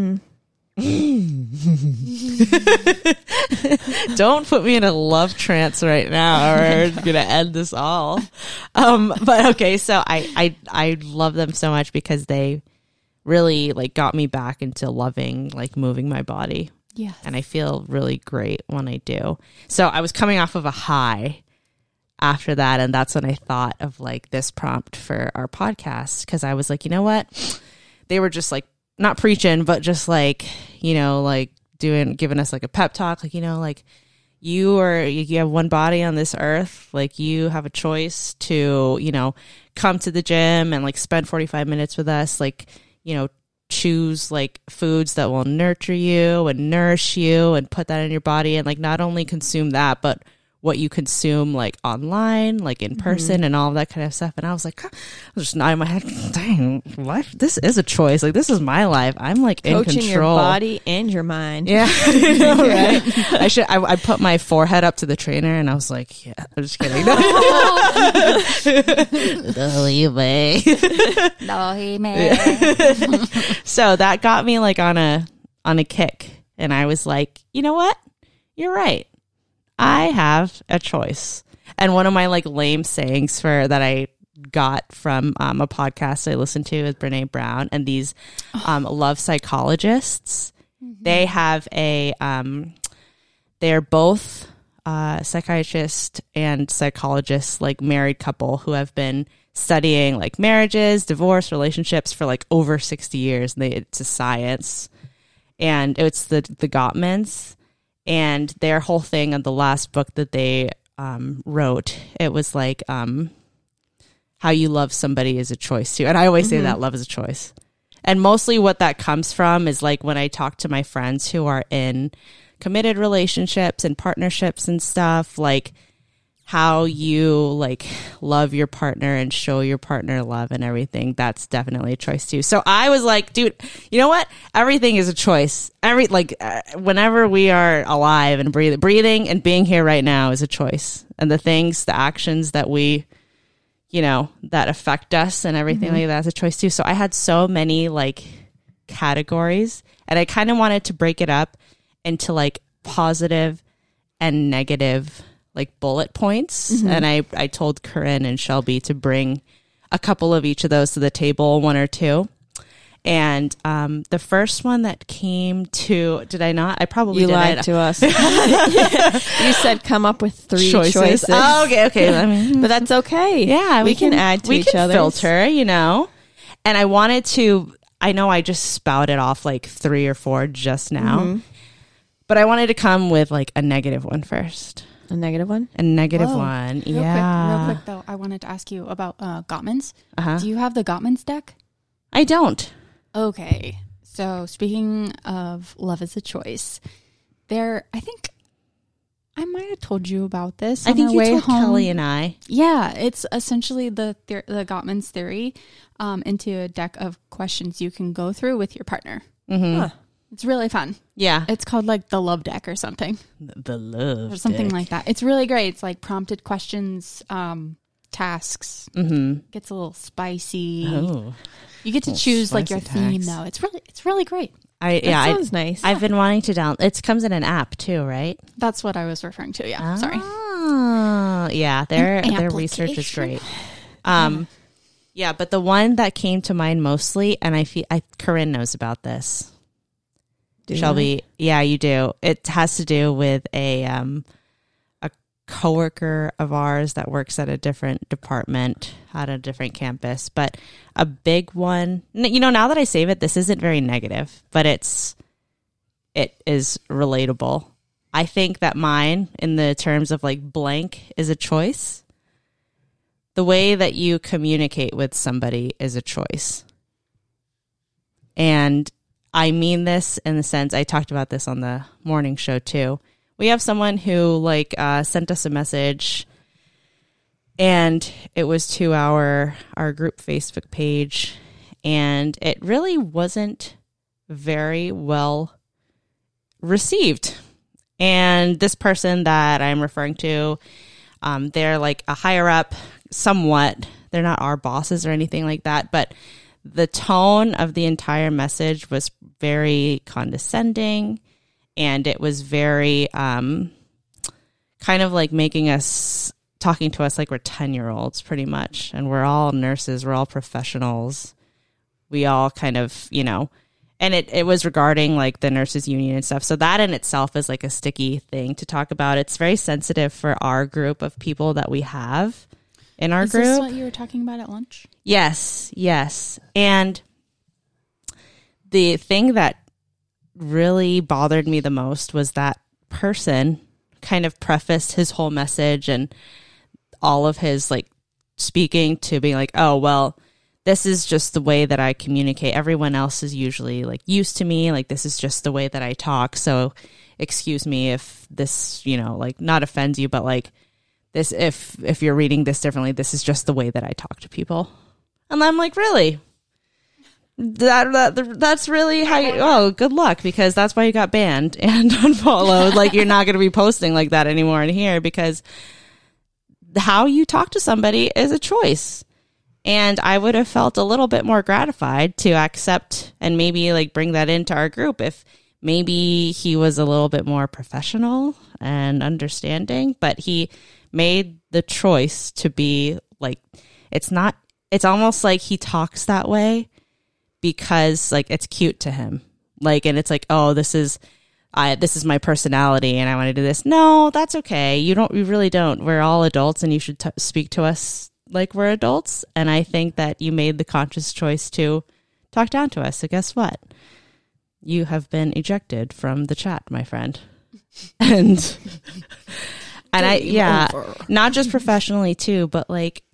S1: Don't put me in a love trance right now, or I'm gonna end this all. But okay, so I love them so much because they really like got me back into loving like moving my body.
S2: Yeah,
S1: and I feel really great when I do. So I was coming off of a high after that, and that's when I thought of like this prompt for our podcast, because I was like, you know what, they were just like not preaching, but just like, like giving us like a pep talk, like, like you have one body on this earth, like you have a choice to come to the gym and like spend 45 minutes with us, like choose like foods that will nurture you and nourish you and put that in your body, and like not only consume that, but what you consume like online, like in person, and all of that kind of stuff. And I was like, I was just nodding my head. Dang, life, this is a choice. Like this is my life. I'm like in
S3: coaching
S1: control.
S3: Your body and your mind.
S1: Yeah, I know, right? I put my forehead up to the trainer, and I was like, yeah, I'm just kidding. No, you may.
S2: No, he may.
S1: So that got me like on a kick, and I was like, you know what? You're right. I have a choice. And one of my like lame sayings that I got from a podcast I listened to with Brene Brown and these love psychologists. They have they're both psychiatrists and psychologists, like married couple who have been studying like marriages, divorce, relationships for like over 60 years. And it's a science, and it's the Gottmans. And their whole thing on the last book that they wrote, it was like how you love somebody is a choice too. And I always say that love is a choice. And mostly what that comes from is like when I talk to my friends who are in committed relationships and partnerships and stuff, like how you like love your partner and show your partner love and everything. That's definitely a choice too. So I was like, dude, you know what? Everything is a choice. Whenever we are alive and breathing and being here right now is a choice. And the actions that we, that affect us and everything like that is a choice too. So I had so many like categories, and I kind of wanted to break it up into like positive and negative like bullet points. And I told Corinne and Shelby to bring a couple of each of those to the table, one or two. And the first one that came to, did I not? I probably
S3: you
S1: did.
S3: lied to us. You said come up with 3 choices.
S1: Oh, okay.
S3: But that's okay.
S1: Yeah,
S3: we can add to each other.
S1: Filter, And I wanted to. I know I just spouted off like 3 or 4 just now, but I wanted to come with like a negative one first.
S3: A negative one?
S1: A negative one.
S2: Real quick though, I wanted to ask you about Gottmans. Do you have the Gottmans deck?
S1: I don't.
S2: Okay. So speaking of love is a choice, I think I might have told you about this.
S1: I think you told
S2: home.
S1: Kelly and I.
S2: Yeah, it's essentially the Gottmans theory into a deck of questions you can go through with your partner.
S3: Huh.
S2: It's really fun.
S1: Yeah.
S2: It's called like the love deck or something.
S1: The love
S2: or something
S1: deck.
S2: like that. It's really great. It's like prompted questions, tasks. Gets a little spicy.
S1: Oh.
S2: You get to choose like your
S1: spicy
S2: theme
S1: tasks.
S2: though. It's really great.
S3: That sounds nice.
S1: I've been wanting to download. It comes in an app too, right?
S2: That's what I was referring to. Yeah. Sorry.
S1: Oh, yeah. Their research is great. Yeah, but the one that came to mind mostly, and Corinne knows about this. Shelby, yeah, you do. It has to do with a coworker of ours that works at a different department at a different campus. But a big one, now that I save it, this isn't very negative, but it is relatable. I think that mine, in the terms of like blank, is a choice. The way that you communicate with somebody is a choice. And I mean this in the sense, I talked about this on the morning show too. We have someone who sent us a message, and it was to our group Facebook page, and it really wasn't very well received. And this person that I'm referring to, they're like a higher up somewhat. They're not our bosses or anything like that, but the tone of the entire message was very condescending, and it was very kind of like talking to us like we're 10-year-olds pretty much. And we're all nurses, we're all professionals. We all kind of, and it was regarding like the nurses union and stuff. So that in itself is like a sticky thing to talk about. It's very sensitive for our group of people that we have in our group.
S2: Is this what you were talking about at lunch?
S1: Yes. And the thing that really bothered me the most was that person kind of prefaced his whole message and all of his like speaking to being like, oh, well, this is just the way that I communicate. Everyone else is usually like used to me. Like, this is just the way that I talk. So excuse me if this, not offends you, but like this, if you're reading this differently, this is just the way that I talk to people. And I'm like, really? That's really how good luck, because that's why you got banned and unfollowed. Like, you're not going to be posting like that anymore in here, because how you talk to somebody is a choice. And I would have felt a little bit more gratified to accept and maybe like bring that into our group if maybe he was a little bit more professional and understanding, but he made the choice to be like, it's almost like he talks that way because like it's cute to him. Like, and it's like, oh, this is my personality and I want to do this. No, that's okay. You really don't. We're all adults and you should speak to us like we're adults. And I think that you made the conscious choice to talk down to us. So guess what? You have been ejected from the chat, my friend. And not just professionally too, but like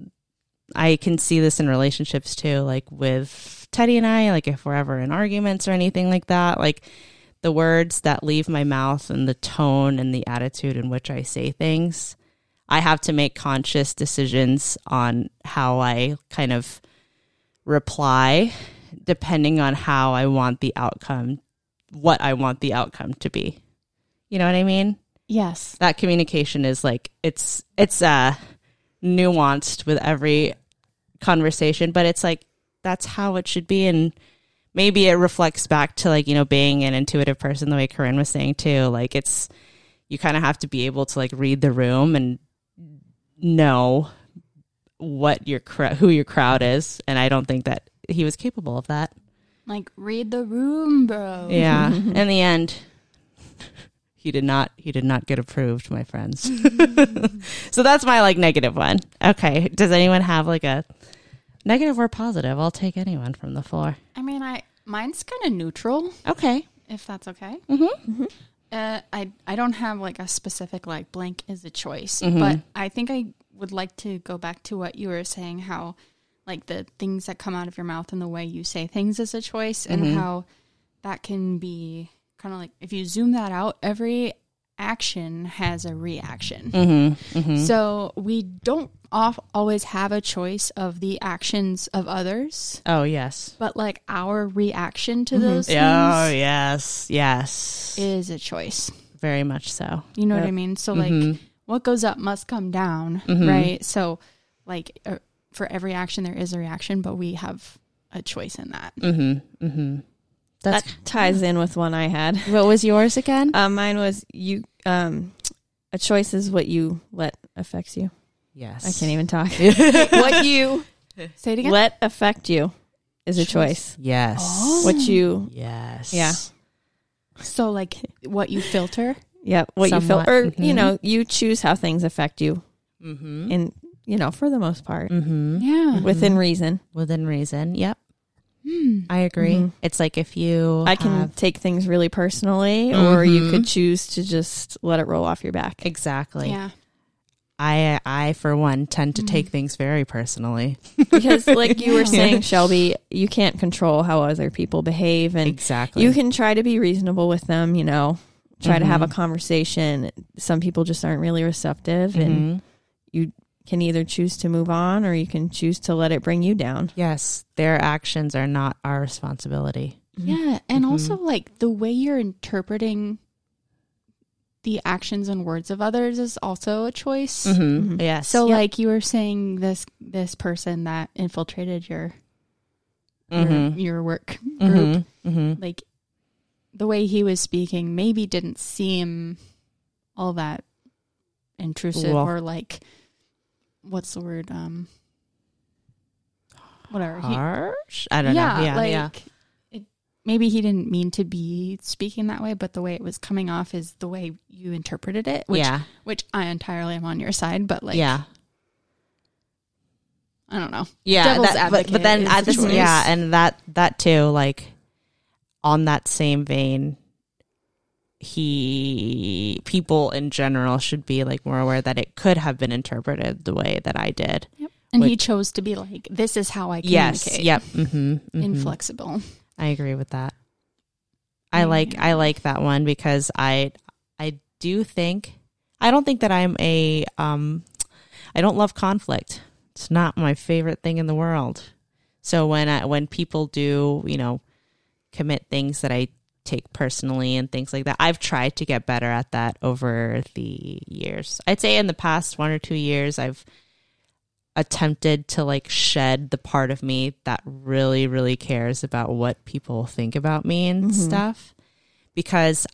S1: I can see this in relationships too, like with Teddy and I, like if we're ever in arguments or anything like that, like the words that leave my mouth and the tone and the attitude in which I say things, I have to make conscious decisions on how I kind of reply depending on how I want the outcome, what I want the outcome to be. You know what I mean?
S2: Yes.
S1: That communication is like, it's nuanced with every conversation, but it's like, that's how it should be. And maybe it reflects back to like, being an intuitive person, the way Corinne was saying too. Like you kind of have to be able to like read the room and know what who your crowd is. And I don't think that he was capable of that.
S2: Like, read the room, bro.
S1: Yeah. In the end, he did not get approved, my friends. So that's my like negative one. Okay. Does anyone have like a negative or positive? I'll take anyone from the floor.
S2: I mean, mine's kind of neutral.
S1: Okay.
S2: If that's okay.
S1: Mm-hmm.
S2: I don't have like a specific like blank is a choice,
S1: Mm-hmm.
S2: but I think I would like to go back to what you were saying, how like the things that come out of your mouth and the way you say things is a choice, and
S1: Mm-hmm.
S2: how that can be kind of like, if you zoom that out, every action has a reaction.
S1: Mm-hmm. Mm-hmm.
S2: So we don't always have a choice of the actions of others.
S1: Oh, yes.
S2: But like our reaction to those things
S1: Oh, yes. Yes.
S2: is a choice.
S1: Very much so.
S2: You know what I mean? So like what goes up must come down, right? So like for every action there is a reaction, but we have a choice in that.
S1: Mm-hmm. Mm-hmm.
S3: That ties in with one I had.
S1: What was yours again?
S3: Mine was a choice is what you let affects you.
S1: Yes.
S3: I can't even talk. What you
S2: Say it again.
S3: Let affect you is a choice.
S1: Yes.
S3: What you,
S1: Yes.
S3: Yeah.
S2: So like what you filter.
S3: yeah, what you feel,
S1: Somewhat.
S3: or, you know, you choose how things affect you
S1: Mm-hmm.
S3: in, you know, for the most part,
S1: Mm-hmm.
S2: Yeah.
S3: within reason.
S1: Within reason. Yep. I agree.
S3: Mhm.
S1: It's like if you
S3: I can
S1: have-
S3: take things really personally, or you
S1: Mhm.
S3: could choose to just let it roll off your back.
S1: exactly.
S2: Yeah.
S1: I for one tend to take things very personally.
S3: Because like you were
S2: Yeah.
S3: saying, Shelby, you can't control how other people behave, and
S1: Exactly.
S3: you can try to be reasonable with them, you know, try to have a
S1: Mhm.
S3: conversation. Some people just aren't really receptive, and
S1: Mhm.
S3: you can either choose to move on or you can choose to let it bring you down.
S1: Yes, their actions are not our responsibility.
S2: Yeah. And also like the way you're interpreting the actions and words of others is also a choice.
S1: Mm-hmm. Yes.
S2: So
S1: Yep.
S2: like you were saying this person that infiltrated your
S1: Mhm.
S2: your work group,
S1: Mhm. Mhm.
S2: like the way he was speaking maybe didn't seem all that intrusive
S1: Well-
S2: or like what's the word whatever he,
S1: harsh. I don't know. Yeah.
S2: like
S1: Yeah.
S2: maybe he didn't mean to be speaking that way, but the way it was coming off is the way you interpreted it, which I entirely am on your side, but like
S1: yeah.
S2: I don't know.
S1: Yeah.
S2: Devil's
S1: But
S2: advocate
S1: then
S2: is
S1: at
S2: the
S1: this,
S2: choice.
S1: yeah, and that too, like on that same vein, people in general should be like more aware that it could have been interpreted the way that I did.
S2: Yep. And he
S1: Which-
S2: chose to be like, this is how I communicate.
S1: Yes. Yep. Mm-hmm.
S2: Inflexible.
S1: I agree with that. I like that one because I do think I don't think that I'm a I don't love conflict. It's not my favorite thing in the world. So when people do, you know, commit things that I take personally and things like that, I've tried to get better at that over the years. I'd say in the past 1 or 2 years I've attempted to like shed the part of me that really, really cares about what people think about me and stuff, because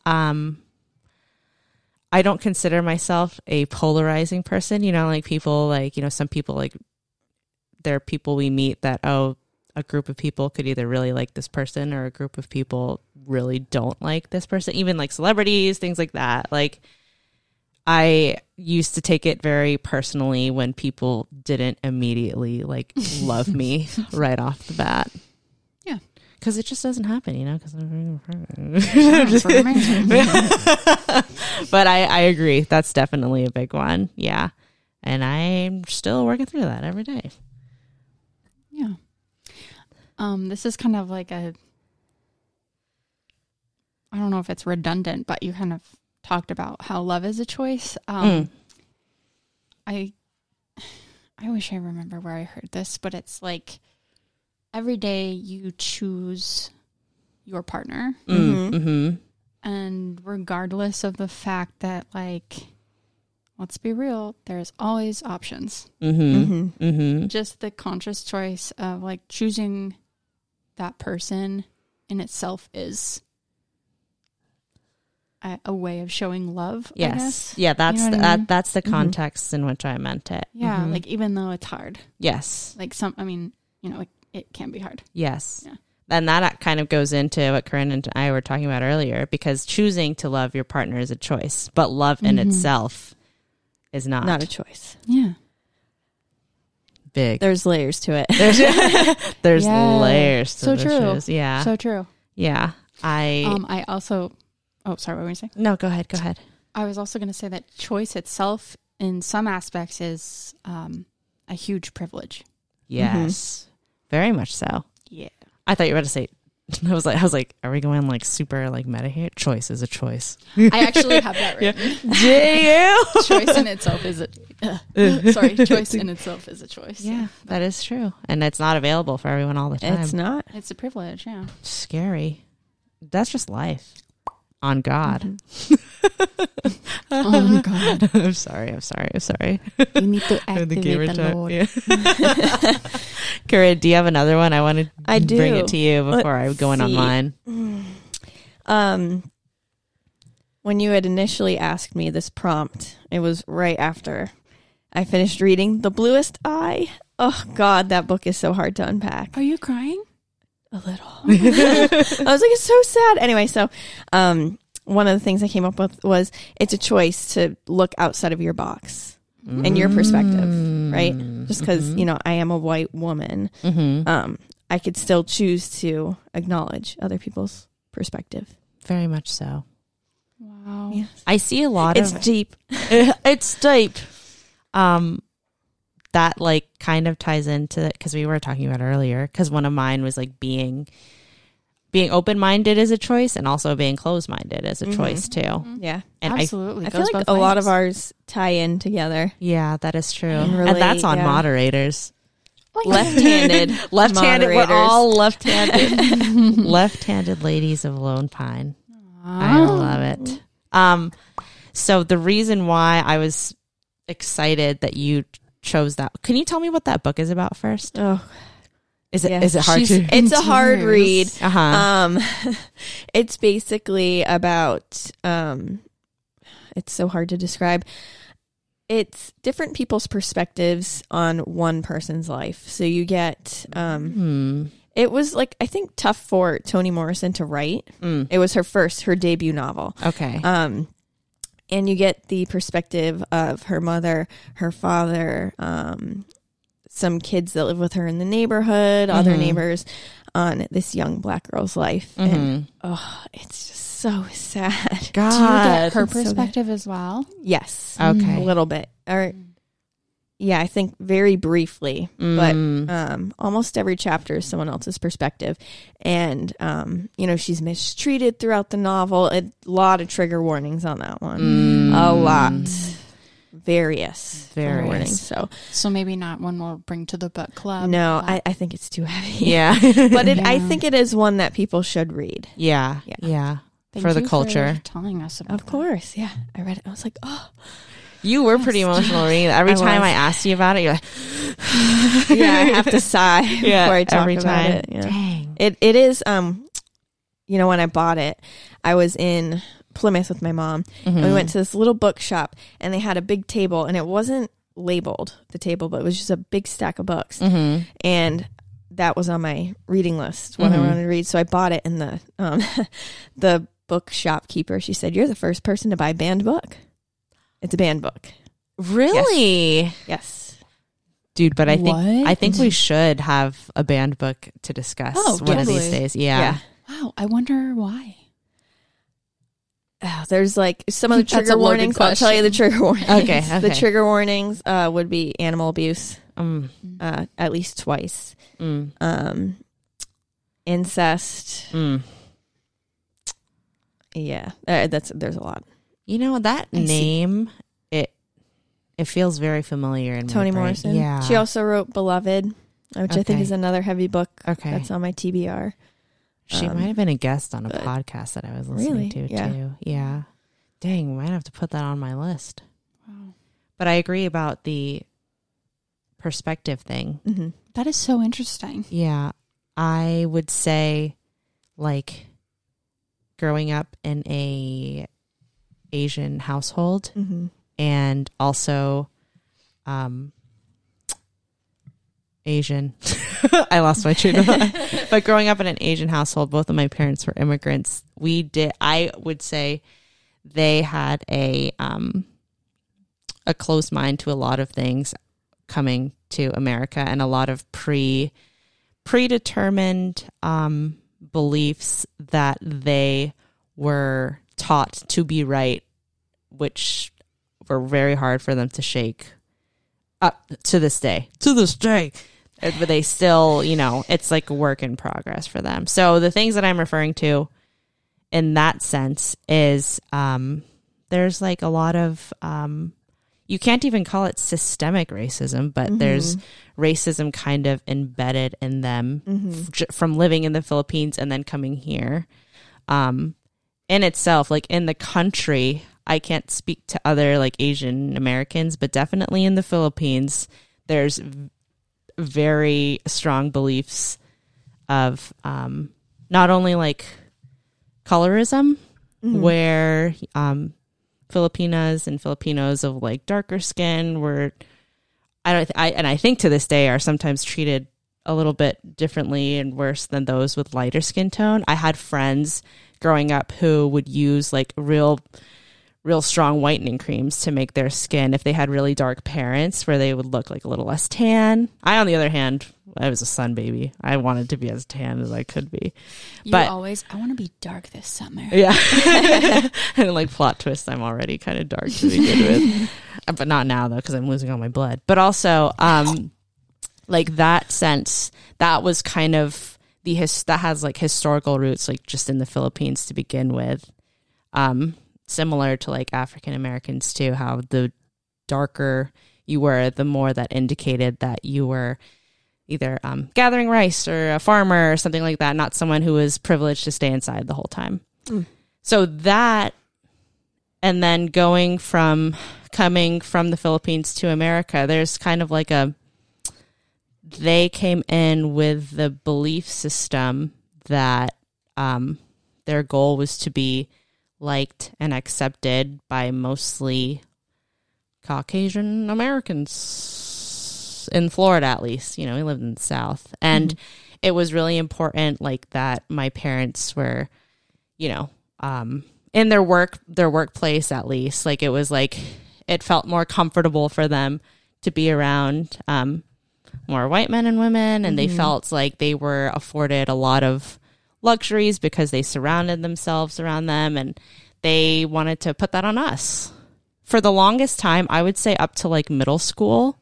S1: I don't consider myself a polarizing person. You know, like people like, you know, some people like there are people we meet that, oh, a group of people could either really like this person or a group of people really don't like this person, even like celebrities, things like that. Like I used to take it very personally when people didn't immediately like love me right off the bat.
S2: Yeah.
S1: Because it just doesn't happen, you know, because
S2: Sounds amazing.
S1: but I agree. That's definitely a big one. Yeah. And I'm still working through that every day.
S2: Yeah. This is kind of like I don't know if it's redundant, but you kind of talked about how love is a choice. I wish I remember where I heard this, but it's like every day you choose your partner,
S1: Mm-hmm.
S2: and regardless of the fact that, like, let's be real, there's always options.
S1: Mm-hmm. Mm-hmm.
S2: Just the conscious choice of like choosing that person in itself is a way of showing love. I
S1: Yes.
S2: guess.
S1: Yeah, that's
S2: You know what I mean?
S1: that's the context in which I meant it.
S2: Yeah,
S1: Mhm.
S2: like even though it's hard,
S1: yes.
S2: like it can be hard.
S1: Yes.
S2: Yeah.
S1: And that kind of goes into what Corinne and I were talking about earlier, because choosing to love your partner is a choice, but love in itself is not.
S3: Not a choice.
S2: Yeah.
S1: Big.
S3: There's layers to it.
S1: There's
S2: Yeah.
S1: layers to
S2: So
S1: the
S2: true.
S1: shoes. Yeah.
S2: So true.
S1: Yeah.
S2: I also. Oh, sorry. What were you saying?
S1: No, go ahead. Go ahead.
S2: I was also going to say that choice itself, in some aspects, is a huge privilege.
S1: Yes. Very much so.
S2: Yeah.
S1: I thought you were about to say, I was like, are we going like super like meta here? Choice is a choice.
S2: I actually have that written.
S1: Do
S2: Choice in itself is choice in itself is a choice.
S1: Yeah, that is true. And it's not available for everyone all the time.
S3: It's not.
S2: It's a privilege. Yeah.
S1: Scary. That's just life. On God.
S2: Oh God.
S1: I'm sorry.
S2: You need to activate the Lord.
S1: Yeah. Corinne, do you have another one? I want to
S3: I do.
S1: bring it to you before I go in on
S3: see.
S1: mine.
S3: When you had initially asked me this prompt, it was right after I finished reading The Bluest Eye Oh God, that book is so hard to unpack.
S2: Are you crying?
S3: A little. I was like, it's so sad. Anyway, so one of the things I came up with was it's a choice to look outside of your box and your perspective, right? Just because, I am a white woman, I could still choose to acknowledge other people's perspective.
S1: Very much so.
S2: Wow.
S3: Yeah.
S1: I see a lot
S3: It's
S1: of...
S3: deep.
S1: It's deep. That like kind of ties into it because we were talking about earlier, because one of mine was like being open-minded is a choice, and also being closed-minded is a choice too.
S3: Yeah.
S1: And
S2: Absolutely.
S3: I feel like a lot of ours tie in together.
S1: yeah, that is true.
S3: relate,
S1: And that's on
S3: yeah.
S1: moderators.
S3: Left-handed.
S1: Left-handed. We're
S3: moderators.
S1: all left-handed. Left-handed ladies of Lone Pine. I love it. So the reason why I was excited that you chose that, can you tell me what that book is about first?
S3: Oh,
S1: Is it
S3: yeah.
S1: is it hard to?
S3: it's a hard read.
S1: Uh-huh.
S3: It's basically about, it's so hard to describe. It's different people's perspectives on one person's life. So you get, it was like, I think tough for Toni Morrison to write. It was her debut novel.
S1: Okay.
S3: And you get the perspective of her mother, her father, some kids that live with her in the neighborhood, other neighbors, on this young black girl's life. And it's just so sad.
S1: God.
S2: Do you get her
S3: It's so
S2: perspective as well?
S3: Yes.
S1: Okay.
S3: A little bit. Or yeah, I think very briefly, but almost every chapter is someone else's perspective. And she's mistreated throughout the novel. A lot of trigger warnings on that one. A lot. Various trigger warnings.
S2: So maybe not one we'll bring to the book club.
S3: No, I think it's too heavy.
S1: Yeah.
S3: But I think it is one that people should read.
S1: Yeah.
S2: Thank
S1: For the
S2: you
S1: culture.
S2: For telling us about
S3: Of course. Yeah. I read it. I was like, oh.
S1: You were pretty emotional reading that. Every
S3: I
S1: time
S3: was.
S1: I asked you about it, you're like,
S3: Yeah, I have to sigh before I talk
S1: every
S3: about
S1: time.
S3: it. Yeah.
S1: Dang.
S3: It is, when I bought it, I was in Plymouth with my mom, and we went to this little bookshop, and they had a big table, and it wasn't labeled, the table, but it was just a big stack of books. And that was on my reading list, what I wanted to read. So I bought it, and the book shopkeeper, she said, "You're the first person to buy a banned book." It's a banned book.
S1: Really?
S3: Yes.
S1: Dude, but I
S2: What?
S1: think we should have a banned book to discuss one of these
S2: totally.
S1: days. Yeah.
S2: Wow, I wonder why.
S3: There's like some of the
S2: That's a
S3: trigger
S2: loaded
S3: warnings. I'll tell you the trigger warnings.
S1: Okay,
S3: The
S1: okay.
S3: trigger warnings would be animal abuse,
S1: Mm,
S3: at least twice.
S1: mm,
S3: Incest.
S1: mm.
S3: Yeah, there's a lot.
S1: You know, that
S3: I see.
S1: name, it feels very familiar in
S3: Toni
S1: my brain.
S3: Morrison.
S1: Yeah.
S3: She also wrote Beloved, which I think
S1: Okay.
S3: is another heavy book.
S1: Okay.
S3: That's on my TBR.
S1: She might have been a guest on a
S3: but-
S1: podcast that I was listening
S3: Really?
S1: to
S3: Yeah.
S1: too. Yeah. Dang, might have to put that on my list.
S2: Wow.
S1: But I agree about the perspective thing.
S3: Mm-hmm.
S2: That is so interesting.
S1: Yeah. I would say like growing up in a Asian household
S3: Mm-hmm.
S1: and also Asian. I lost my train of thought. But growing up in an Asian household, both of my parents were immigrants. I would say they had a closed mind to a lot of things coming to America, and a lot of predetermined beliefs that they were taught to be right, which were very hard for them to shake up to this day. But they still, it's like a work in progress for them. So the things that I'm referring to in that sense is there's like a lot of, you can't even call it systemic racism, but there's racism kind of embedded in them from living in the Philippines and then coming here. In itself, like in the country, I can't speak to other like Asian Americans, but definitely in the Philippines, there's very strong beliefs of not only like colorism, where Filipinas and Filipinos of like darker skin were I think to this day are sometimes treated a little bit differently and worse than those with lighter skin tone. I had friends growing up who would use like real strong whitening creams to make their skin if they had really dark parents, where they would look like a little less tan. I, on the other hand, I was a sun baby. I wanted to be as tan as I could be.
S2: I want to be dark this summer.
S1: Yeah. And like plot twist, I'm already kind of dark to begin with. But not now though, because I'm losing all my blood. But also, like that sense, that was kind of that has like historical roots, like just in the Philippines to begin with. Similar to like African Americans too, how the darker you were, the more that indicated that you were either gathering rice or a farmer or something like that, not someone who was privileged to stay inside the whole time. So that, and then coming from the Philippines to America, there's kind of like they came in with the belief system that their goal was to be liked and accepted by mostly Caucasian Americans in Florida, at least. You know, we lived in the South. And it was really important, like, that my parents were, you know, in their workplace, at least. Like, it was like, it felt more comfortable for them to be around more white men and women. And they felt like they were afforded a lot of luxuries because they surrounded themselves around them, and they wanted to put that on us. For the longest time, I would say up to like middle school,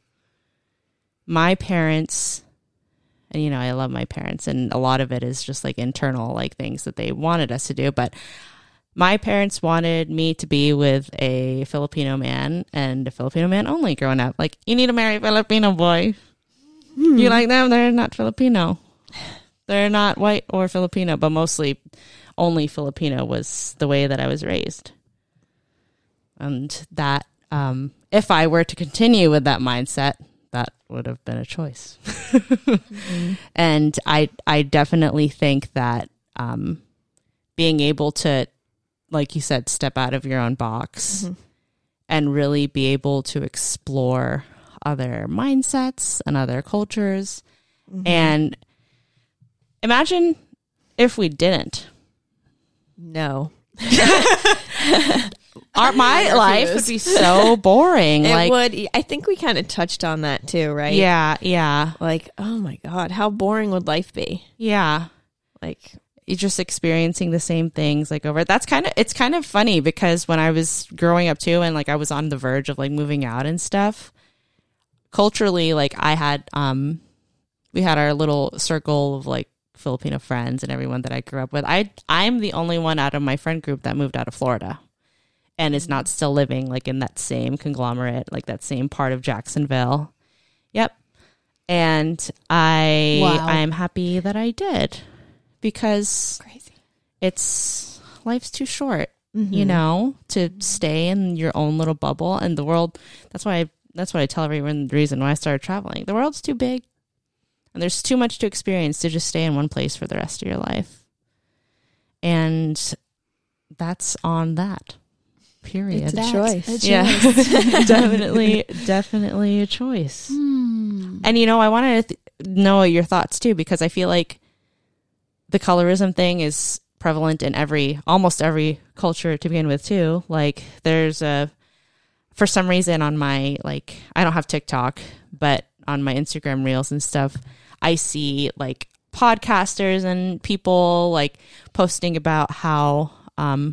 S1: my parents, and you know, I love my parents, and a lot of it is just like internal, like things that they wanted us to do, but my parents wanted me to be with a Filipino man, and a Filipino man only growing up. Like, you need to marry a Filipino boy. You like them? They're not Filipino. They're not white or Filipino, but mostly only Filipino was the way that I was raised. And that, if I were to continue with that mindset, that would have been a choice. And I definitely think that being able to, like you said, step out of your own box and really be able to explore other mindsets and other cultures. And imagine if we didn't.
S3: No.
S1: My life would be so boring.
S3: It would. I think we kind of touched on that too, right?
S1: Yeah.
S3: Like, oh my God, how boring would life be?
S1: Yeah.
S3: Like,
S1: You're just experiencing the same things like over. It's kind of funny because when I was growing up too, and like I was on the verge of like moving out and stuff, culturally, like I had, we had our little circle of like Filipino friends and everyone that I grew up with. I'm the only one out of my friend group that moved out of Florida and is not still living like in that same conglomerate, like that same part of Jacksonville. Yep. And I'm happy that I did, because life's too short, you know, to stay in your own little bubble. And the world, that's what I tell everyone, the reason why I started traveling. The world's too big. And there's too much to experience to just stay in one place for the rest of your life. And that's on that. Period.
S3: It's a choice.
S1: Yeah. Definitely a choice. And, you know, I wanted to know your thoughts too, because I feel like the colorism thing is prevalent in almost every culture to begin with too. Like there's for some reason on my, like, I don't have TikTok, but on my Instagram reels and stuff, I see like podcasters and people like posting about how, and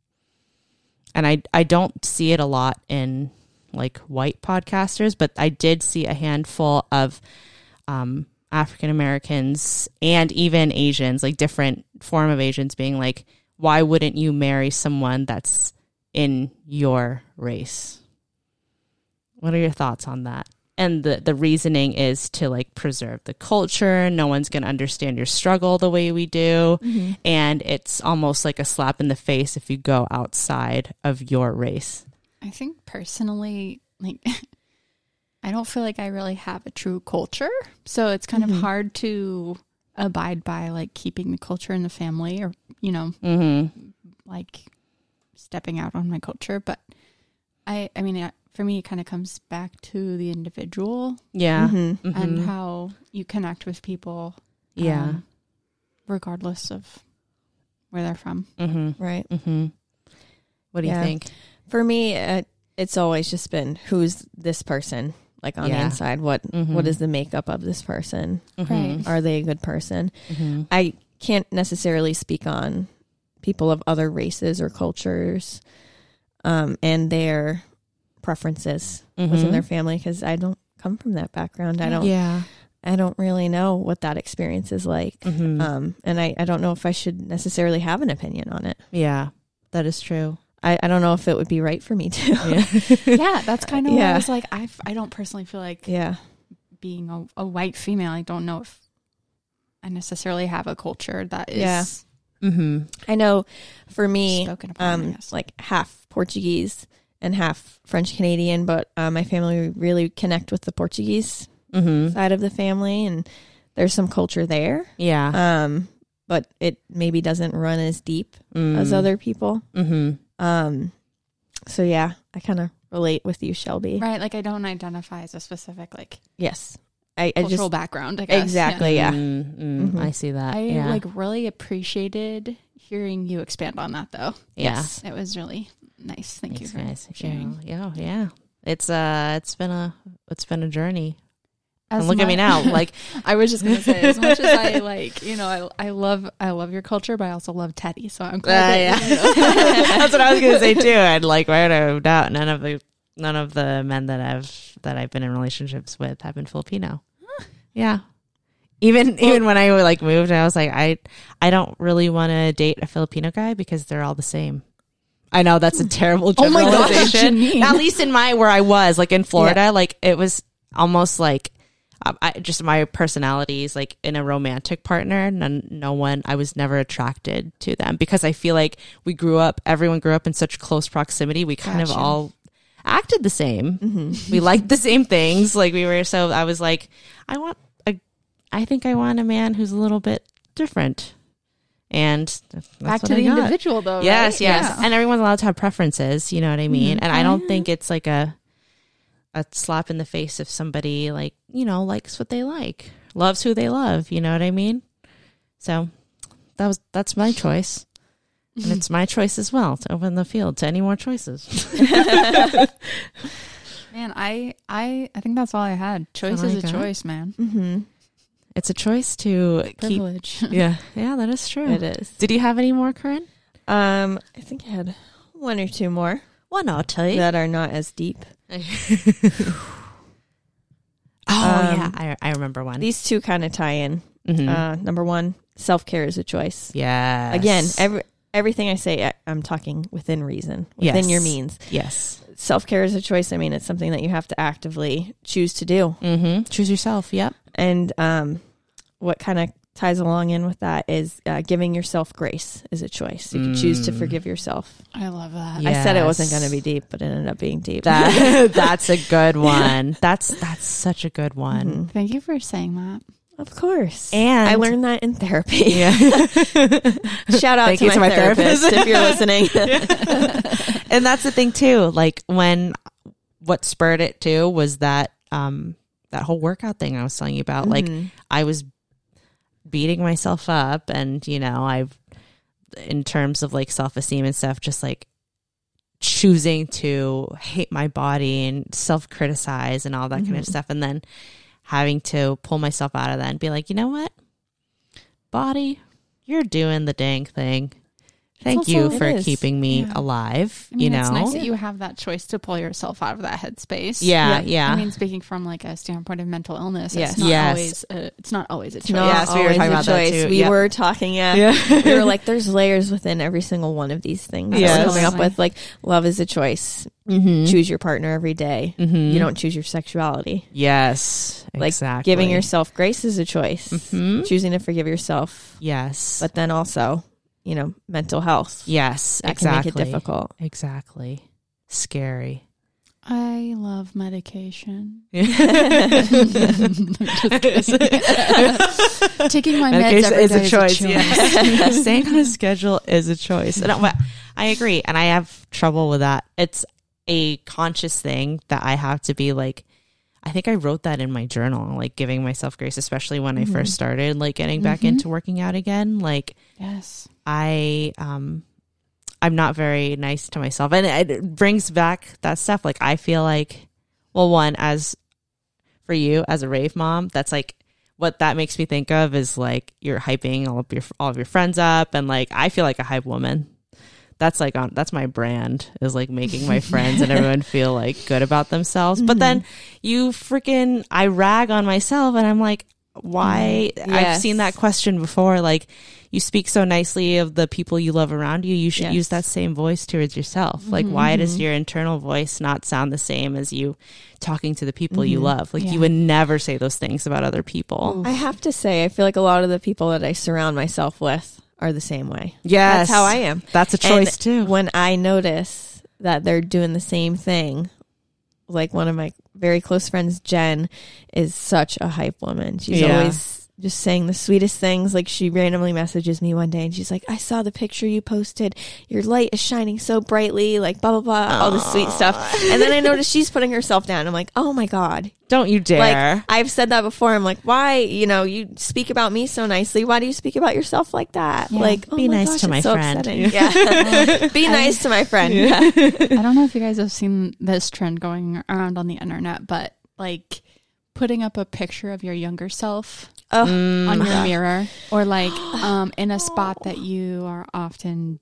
S1: I don't see it a lot in like white podcasters, but I did see a handful of African Americans and even Asians, like different form of Asians, being like, why wouldn't you marry someone that's in your race? What are your thoughts on that? And the reasoning is to like preserve the culture. No one's going to understand your struggle the way we do. And it's almost like a slap in the face if you go outside of your race.
S2: I think personally, like, I don't feel like I really have a true culture. So it's kind of hard to abide by like keeping the culture in the family, or, you know, like stepping out on my culture. But I mean, for me, it kind of comes back to the individual
S1: Yeah.
S3: Mhm.
S2: and how you connect with people.
S1: Yeah.
S2: Regardless of where they're from.
S3: Right.
S1: What do you
S3: Yeah.
S1: think?
S3: For me, it's always just been, who's this person? Like on the
S1: Yeah.
S3: inside, what is the makeup of this person?
S2: Right.
S3: Are they a good person? I can't necessarily speak on people of other races or cultures and their preferences within their family, because I don't come from that background. I don't really know what that experience is like. And I don't know if I should necessarily have an opinion on it.
S1: Yeah, that is true.
S3: I don't know if it would be right for me to.
S2: Yeah, that's kind of what
S3: Yeah.
S2: I was like. I don't personally feel like being a white female, I don't know if I necessarily have a culture that is
S3: I know for me,
S2: spoken upon, I guess.
S3: like half Portuguese and half French Canadian, but my family really connect with the Portuguese side of the family, and there's some culture there.
S1: Yeah.
S3: But it maybe doesn't run as deep as other people. So yeah, I kind of relate with you, Shelby.
S2: Right, like I don't identify as a specific like
S3: Yes. I
S2: cultural
S3: just
S2: background, I guess.
S3: exactly, yeah.
S1: I see that.
S2: I like really appreciated hearing you expand on that though.
S3: Yes.
S2: It was really nice. Thank you for sharing.
S1: Yeah. It's been a journey.
S2: As
S1: And look at me now. Like,
S2: I was just gonna say, as much as I like, I love your culture, but I also love Teddy. So I'm glad.
S1: That's what I was gonna say too. I'd like without doubt none of the men that I've been in relationships with have been Filipino. Yeah. Even when I like moved, I was like, I don't really want to date a Filipino guy because they're all the same. I know that's a terrible
S2: Oh my gosh,
S1: generalization.
S2: Janine.
S1: At least in where I was, like in Florida, like it was almost like just my personality is like in a romantic partner. I was never attracted to them because I feel like everyone grew up in such close proximity. We kind of all acted the same. We liked the same things. Like I was like, I think I want a man who's a little bit different. And that's
S2: Back
S1: what
S2: to
S1: I
S2: the
S1: got.
S2: individual though.
S1: Yes,
S2: right?
S1: yes.
S2: Yeah.
S1: And everyone's allowed to have preferences, you know what I mean? And I don't think it's like a slap in the face if somebody like, likes what they like, loves who they love, you know what I mean? So that's my choice. And it's my choice as well to open the field to any more choices.
S2: Man, I think that's all I had. Choice is a choice, man.
S1: It's a choice to
S2: Privilege.
S1: keep. Yeah, that is true.
S3: It is.
S1: Did you have any more, Corinne?
S3: I think I had one or two more
S1: One, I'll tell you.
S3: that are not as deep.
S1: Yeah, I remember one.
S3: These two kind of tie in. Number one, self-care is a choice.
S1: Yes.
S3: Again, everything I say, I'm talking within reason, within your means.
S1: Yes.
S3: Self-care is a choice. I mean, it's something that you have to actively choose to do.
S1: Choose yourself. Yep.
S3: And what kind of ties along in with that is giving yourself grace is a choice. You can choose to forgive yourself.
S2: I love that.
S1: Yeah.
S3: I said it wasn't going to be deep, but it ended up being deep.
S1: That's a good one. That's such a good one.
S2: Thank you for saying that.
S3: Of course.
S1: And
S3: I learned that in therapy.
S1: Yeah.
S3: Shout out
S1: Thank
S3: to
S1: you
S3: my
S1: to my
S3: therapist if you're listening.
S1: And that's the thing too. Like what spurred it too was that that whole workout thing I was telling you about. Like I was beating myself up, and I've in terms of like self-esteem and stuff, just like choosing to hate my body and self-criticize and all that kind of stuff, and then having to pull myself out of that and be like, you know what, body, you're doing the dang thing. Thank you for keeping me alive.
S2: I mean, it's nice that you have that choice to pull yourself out of that headspace.
S1: Yeah.
S2: I mean, speaking from like a standpoint of mental illness,
S3: Yes.
S2: it's not always a choice.
S3: Yes,
S1: we were talking about that too.
S3: We
S1: Yep.
S3: were talking, we were like, there's layers within every single one of these things that we're coming up with. Like, love is a choice. Choose your partner every day. You don't choose your sexuality.
S1: Yes,
S3: Like,
S1: exactly.
S3: giving yourself grace is a choice. Choosing to forgive yourself.
S1: Yes.
S3: But then also, mental health.
S1: Yes,
S3: That
S1: exactly.
S3: can make it difficult.
S1: Exactly. Scary.
S2: I love medication.
S1: Just
S2: Taking my meds every day is a choice.
S1: Yeah. Staying on a schedule is a choice. And I agree. And I have trouble with that. a conscious thing that I have to be like, I think I wrote that in my journal, like giving myself grace, especially when I first started like getting back into working out again. Like,
S2: Yes.
S1: I'm not very nice to myself, and it brings back that stuff. Like, I feel like, well, one, as for you as a rave mom, that's like what that makes me think of is like you're hyping all of your friends up, and like I feel like a hype woman. That's like that's my brand, is like making my friends and everyone feel like good about themselves. But then I rag on myself, and I'm like, why?
S3: Yes.
S1: I've seen that question before. Like, you speak so nicely of the people you love around you. You should use that same voice towards yourself. Like, why does your internal voice not sound the same as you talking to the people you love? Like, you would never say those things about other people.
S3: I have to say, I feel like a lot of the people that I surround myself with are the same way.
S1: Yes.
S3: That's how I am.
S1: That's a choice
S3: And
S1: too.
S3: When I notice that they're doing the same thing, like one of my very close friends, Jen, is such a hype woman. She's always just saying the sweetest things. Like, she randomly messages me one day and she's like, I saw the picture you posted. Your light is shining so brightly, like blah, blah, blah, all this sweet stuff. And then I notice she's putting herself down. I'm like, oh my God.
S1: Don't you dare.
S3: Like, I've said that before. I'm like, why, you speak about me so nicely. Why do you speak about yourself like that?
S2: Yeah.
S3: Like,
S1: Be
S3: oh my
S1: nice
S3: gosh,
S1: to my
S3: it's so
S1: friend.
S3: upsetting. Yeah. Be nice to my friend. Yeah.
S2: I don't know if you guys have seen this trend going around on the internet, but like putting up a picture of your younger self on your mirror, or like in a spot that you are often,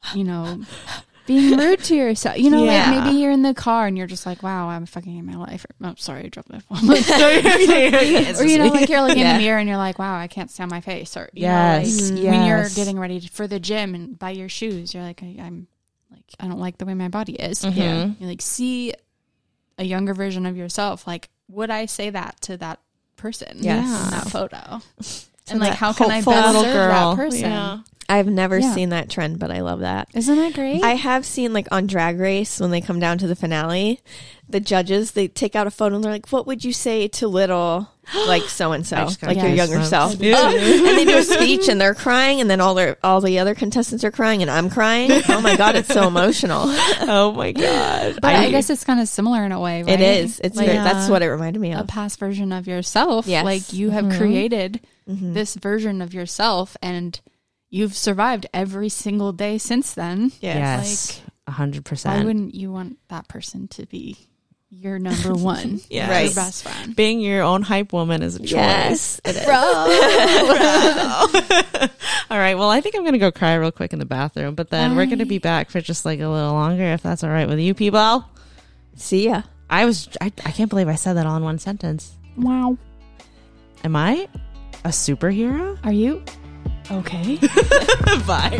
S2: being rude to yourself. Like maybe you're in the car and you're just like, wow, I'm fucking in my life. Oh, sorry, I dropped my phone. Or like you're looking in the mirror and you're like, wow, I can't stand my face. Or when you're getting ready for the gym and buy your shoes, you're like, I don't like the way my body is. Yeah, you like see a younger version of yourself. Like, would I say that to that person?
S3: Yes.
S2: In that photo. And
S3: that
S2: like, how can I
S1: hopeful
S2: best
S1: little
S2: serve
S1: girl.
S2: that person?
S1: Yeah.
S3: I've never
S2: Yeah.
S3: seen that trend, but I love that.
S2: Isn't that great?
S3: I have seen, like, on Drag Race, when they come down to the finale, the judges, they take out a photo and they're like, what would you say to little, like, so-and-so, like your younger self? And they do a speech and they're crying, and then all the other contestants are crying and I'm crying. Oh my God, it's so emotional.
S1: Oh my God.
S2: but I guess it's kind of similar in a way, right?
S3: It is. It's
S2: like,
S3: that's what it reminded me
S2: a
S3: of.
S2: past version of yourself.
S3: Yes.
S2: Like, you have created this version of yourself, and you've survived every single day since then.
S1: Yes.
S2: Like,
S1: 100%.
S2: why wouldn't you want that person to be your number one?
S1: Yes.
S3: Right.
S2: Your best friend.
S1: Being your own hype woman is a choice.
S3: Yes, it is.
S1: All right. Well, I think I'm going to go cry real quick in the bathroom, but then we're going to be back for just like a little longer, if that's all right with you people.
S3: See ya.
S1: I can't believe I said that all in one sentence.
S2: Wow.
S1: Am I a superhero?
S2: Are you okay?
S1: Bye.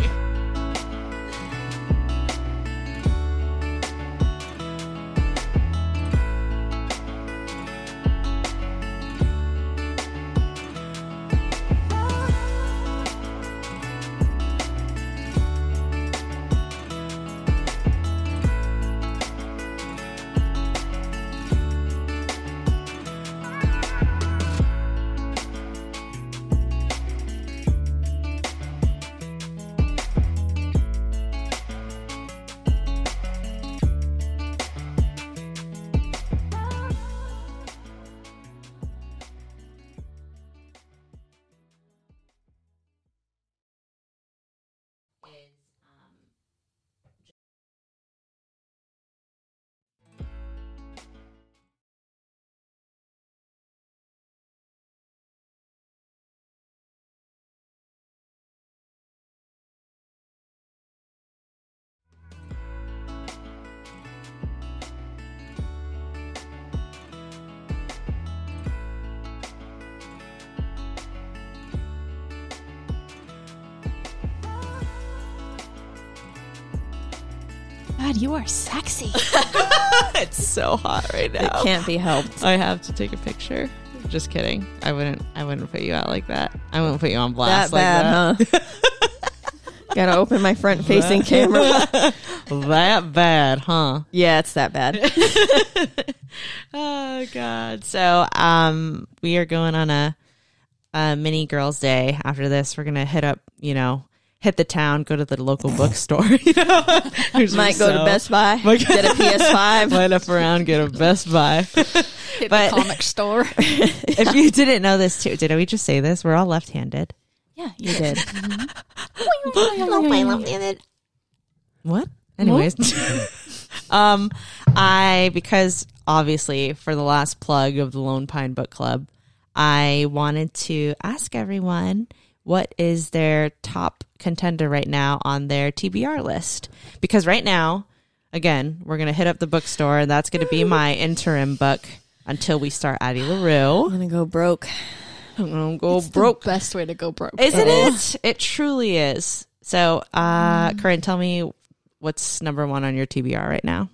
S2: God, you are sexy.
S1: It's so hot right
S3: It
S1: now.
S3: can't be helped.
S1: I have to take a picture. Just kidding. I wouldn't put you out like that. I wouldn't put you on blast
S3: That
S1: like
S3: bad, huh? Gotta open my front facing camera.
S1: that. That bad, huh?
S3: Yeah, it's that bad.
S1: Oh God. So we are going on a mini girls day after this. We're gonna hit up, hit the town, go to the local bookstore. You know?
S3: Might go to Best Buy, get a PS5.
S1: Line up around, get a Best Buy.
S2: Hit
S1: But-
S2: the comic store.
S1: If you didn't know this too, did we just say this? We're all left-handed.
S2: Yeah,
S3: You did.
S1: What? Anyways, because obviously for the last plug of the Lone Pine Book Club, I wanted to ask everyone what is their top contender right now on their TBR list. Because right now, again, we're going to hit up the bookstore, and that's going to be my interim book until we start Addie LaRue.
S3: I'm gonna go broke.
S1: I'm going to go
S2: it's
S1: broke.
S2: the best way to go broke.
S1: Isn't it? It truly is. So, Corinne, tell me what's number one on your TBR right now?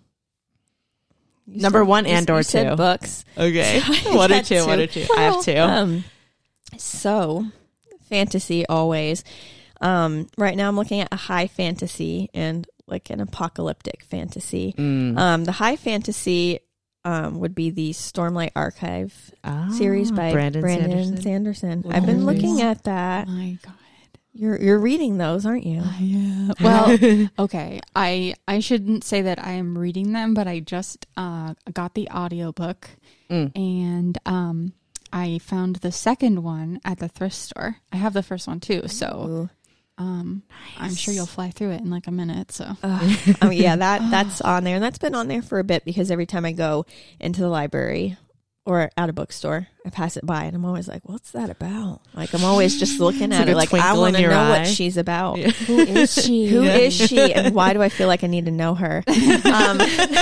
S1: Number one and or
S3: you said
S1: two.
S3: books.
S1: Okay.
S3: I
S1: One or
S3: had
S1: two,
S3: two.
S1: one or two. I have two.
S3: So fantasy always. Right now I'm looking at a high fantasy and like an apocalyptic fantasy. The high fantasy would be the Stormlight Archive series by Brandon Sanderson. I've been looking at that.
S2: Oh my God.
S3: You're reading those, aren't you?
S2: Yeah. Well, okay. I shouldn't say that I am reading them, but I just got the audiobook and I found the second one at the thrift store. I have the first one too, so I'm sure you'll fly through it in like a minute. So
S3: Yeah, that's on there, and that's been on there for a bit because every time I go into the library or at a bookstore, I pass it by and I'm always like, what's that about? Like, I'm always just looking at
S1: a
S3: it like, I
S1: twinkle
S3: want
S1: in
S3: to
S1: your
S3: know
S1: eye.
S3: what she's about.
S1: Yeah.
S3: Who is she? Who is she? And why do I feel like I need to know her? And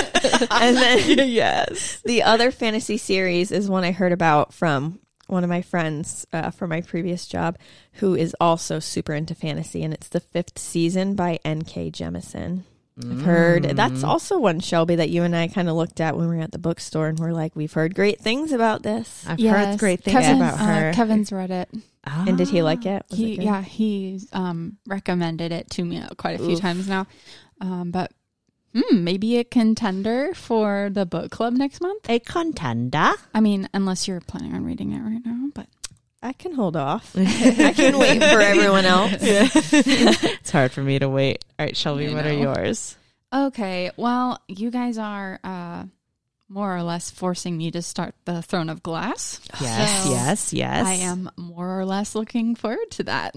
S3: then
S1: Yes.
S3: the other fantasy series is one I heard about from one of my friends from my previous job who is also super into fantasy, and it's the 5th season by N.K. Jemisin. I've heard that's also one, Shelby, that you and I kind of looked at when we were at the bookstore, and we're like, we've heard great things about this.
S1: I've heard great things
S2: Kevin,
S1: about her.
S2: Kevin's read it.
S3: And did he like it? Was it good?
S2: He recommended it to me quite a few times now. But maybe a contender for the book club next month.
S1: A contender.
S2: I mean, unless you're planning on reading it right now, but
S3: I can hold off. I can wait for everyone else.
S1: It's hard for me to wait. All right, Shelby,
S2: I
S1: what are
S2: know.
S1: yours?
S2: okay. Well, you guys are more or less forcing me to start the Throne of Glass.
S1: Yes,
S2: So
S1: yes.
S2: I am more or less looking forward to that.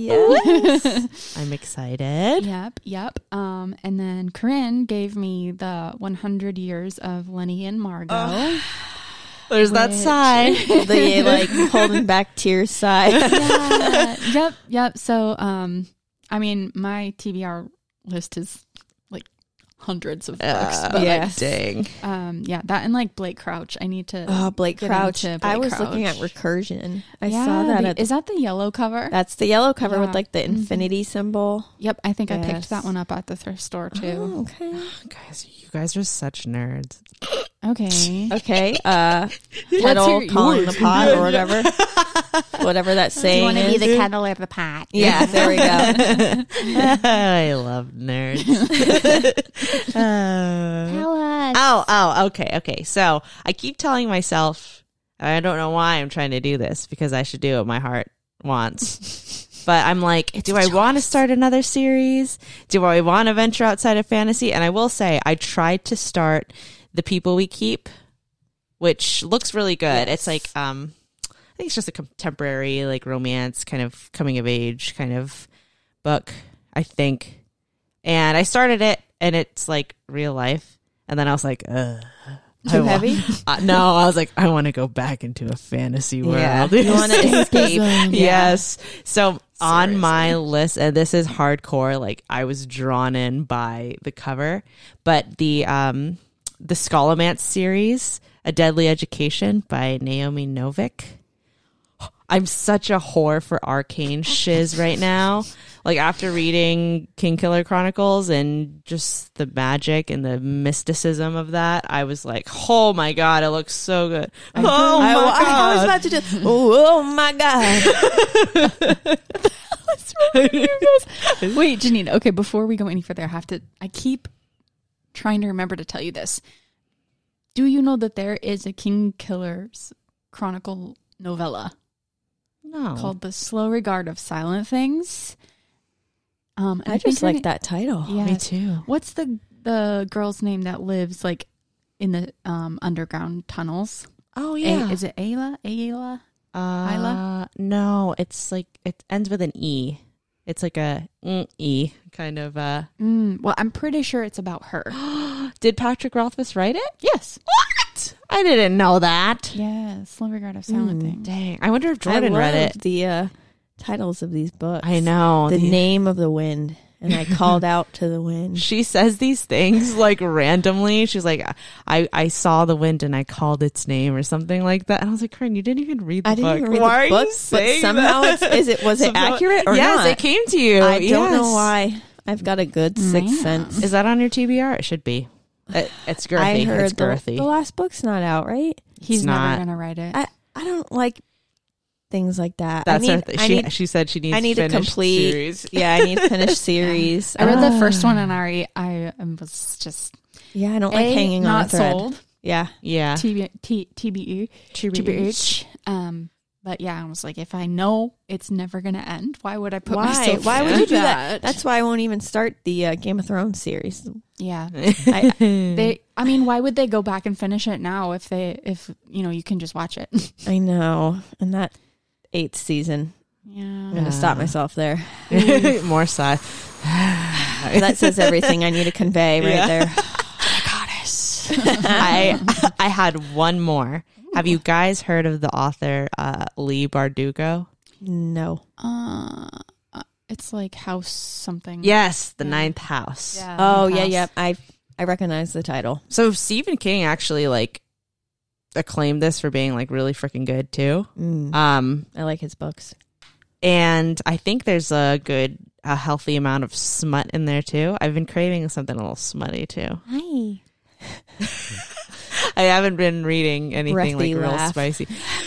S3: Yes.
S1: I'm excited.
S2: Yep. And then Corinne gave me the 100 Years of Lenny and Margot.
S1: There's that
S2: Which-
S1: sigh.
S3: The like holding back tears side.
S2: Yep. So, I mean, my TBR list is like hundreds of books, but
S3: Yes.
S1: Dang.
S2: that and like Blake Crouch. I need to.
S3: Oh, Blake
S2: get
S3: Crouch.
S2: into
S3: I
S2: Blake
S3: was looking at
S2: Crouch.
S3: Recursion. I
S2: Yeah,
S3: saw that.
S2: is that the yellow cover?
S3: That's the yellow cover
S2: Yeah.
S3: with like the infinity symbol.
S2: Yep, I think I
S3: Yes.
S2: picked that one up at the thrift store too.
S3: Oh, okay.
S1: Guys, you guys are such nerds.
S2: Okay.
S3: Okay. Kettle
S2: hear
S3: calling
S2: yours.
S3: the pot or whatever. Whatever that saying is.
S2: kettle or the pot?
S3: Yeah, there we go.
S1: I love nerds.
S2: Tell us.
S1: Okay. So I keep telling myself, I don't know why I'm trying to do this, because I should do what my heart wants. But I'm like, do I want to start another series? Do I want to venture outside of fantasy? And I will say, I tried to start The People We Keep, which looks really good.
S3: Yes.
S1: It's like, I think it's just a contemporary, like romance, kind of coming of age kind of book, I think. And I started it, and it's like real life. And then I was like,
S3: Too heavy?
S1: No, I was like, I want to go back into a fantasy world.
S3: Yeah. You want to escape.
S1: Yes. So on my list, and this is hardcore, like I was drawn in by the cover, but the Scholomance series, A Deadly Education by Naomi Novik. I'm such a whore for arcane shiz right now. Like after reading Kingkiller Chronicles and just the magic and the mysticism of that, I was like, oh my God, it looks so good.
S3: I was about to do. Oh my God.
S2: Wait, Janine. Okay, before we go any further, I keep trying to remember to tell you this. Do you know that there is a Kingkiller's Chronicle novella
S1: No.
S2: called The Slow Regard of Silent Things? And
S3: I just
S2: think
S3: like that title.
S2: Yeah.
S1: Me too.
S2: What's the girl's name that lives like in the underground tunnels?
S1: Oh yeah.
S2: Is it Ayla? Ayla? Isla?
S1: No, it's like it ends with an E. It's like a E kind of.
S2: Well, I'm pretty sure it's about her.
S1: Did Patrick Rothfuss write it?
S2: Yes.
S1: What? I didn't know that.
S2: Yes. Love Regard of Silent Thing.
S1: Dang, I wonder if
S3: I
S1: Jordan read
S3: loved
S1: it.
S3: the titles of these books.
S1: I know
S3: The Name of the Wind. And I called out to the wind.
S1: She says these things like randomly. She's like, I saw the wind and I called its name or something like that. And I was like, Corinne, you didn't even read the
S3: I
S1: book.
S3: didn't even read
S1: Why
S3: the
S1: are
S3: book,
S1: you
S3: but
S1: saying
S3: somehow
S1: that?
S3: was it accurate or
S1: yes,
S3: not?
S1: it came to you.
S3: I don't know
S1: Yes.
S3: why. I've got a good sixth sense.
S1: Is that on your TBR? It should be. It's girthy.
S3: I heard
S1: It's girthy.
S3: the last book's not out, right?
S2: He's
S1: not.
S2: never going to write it.
S3: I don't like things like that.
S1: That's
S3: I
S1: her
S3: need,
S1: she said she needs
S3: I need a
S1: finished
S3: complete
S1: series.
S3: Yeah, I need finished series.
S2: I read the first one and I was just
S3: Yeah, I don't like hanging on a
S2: not
S3: thread.
S2: sold.
S3: Yeah.
S1: Yeah.
S2: TBE. But yeah, I was like, if I know it's never going to end, why would I put myself
S3: Why would
S2: through
S3: you do that? That's why I won't even start the Game of Thrones series.
S2: Yeah.
S3: I
S2: Why would they go back and finish it now if you can just watch it?
S3: I know. And that 8th season,
S2: Yeah.
S3: I'm going to stop myself there.
S1: More side.
S3: That says everything I need to convey right there.
S1: Goddess. I had one more. Have you guys heard of the author Lee Bardugo?
S3: No.
S2: It's like House something.
S1: Yes, The Ninth House.
S2: Yeah.
S3: Oh,
S2: House.
S3: yeah. I recognize the title.
S1: So Stephen King actually like acclaimed this for being like really freaking good too.
S3: I like his books.
S1: And I think there's a healthy amount of smut in there too. I've been craving something a little smutty too.
S3: Hi.
S1: I haven't been reading anything
S3: Breathy
S1: like real
S3: laugh.
S1: spicy.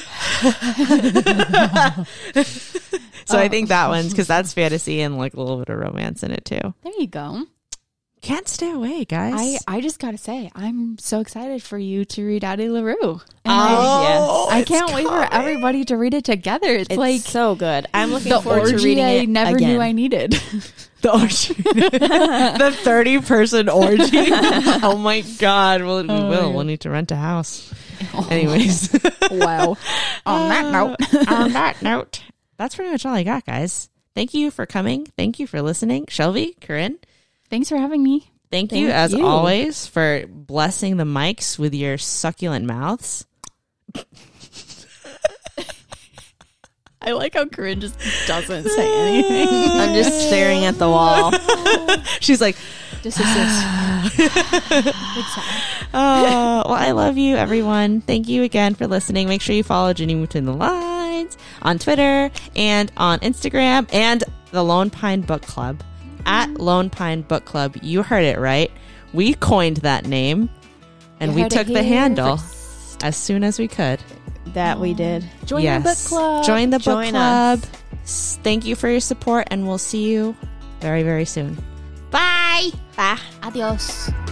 S1: So I think that one's because that's fantasy and like a little bit of romance in it too.
S2: There you go.
S1: Can't stay away, guys.
S2: I just got to say, I'm so excited for you to read Addie LaRue. And I can't wait for everybody to read it together. It's like
S3: so good. I'm looking
S2: the
S3: forward to
S2: orgy
S3: reading
S2: I
S3: it
S2: never
S3: again.
S2: knew I needed.
S1: The orgy. The 30-person orgy. Oh my God. Well, we will.
S2: yeah.
S1: We'll need to rent a house. Anyways.
S2: Wow. On that note.
S1: That's pretty much all I got, guys. Thank you for coming. Thank you for listening. Shelby, Corinne,
S2: Thanks for having me.
S1: thank you as always for blessing the mics with your succulent mouths.
S2: I like how Corinne just doesn't say anything.
S3: I'm just staring at the wall.
S1: She's like,
S2: This is exactly.
S1: oh, well, I love you, everyone. Thank you again for listening. Make sure you follow Ginny Between the Lines on Twitter and on Instagram and the Lone Pine Book Club at Lone Pine Book Club. You heard it right. We coined that name and we took the handle as soon as we could.
S3: That we did.
S2: Join the book club.
S1: Join the book
S3: Join
S1: club.
S3: us.
S1: Thank you for your support and we'll see you very, very soon. Bye.
S3: Bye.
S2: Adios.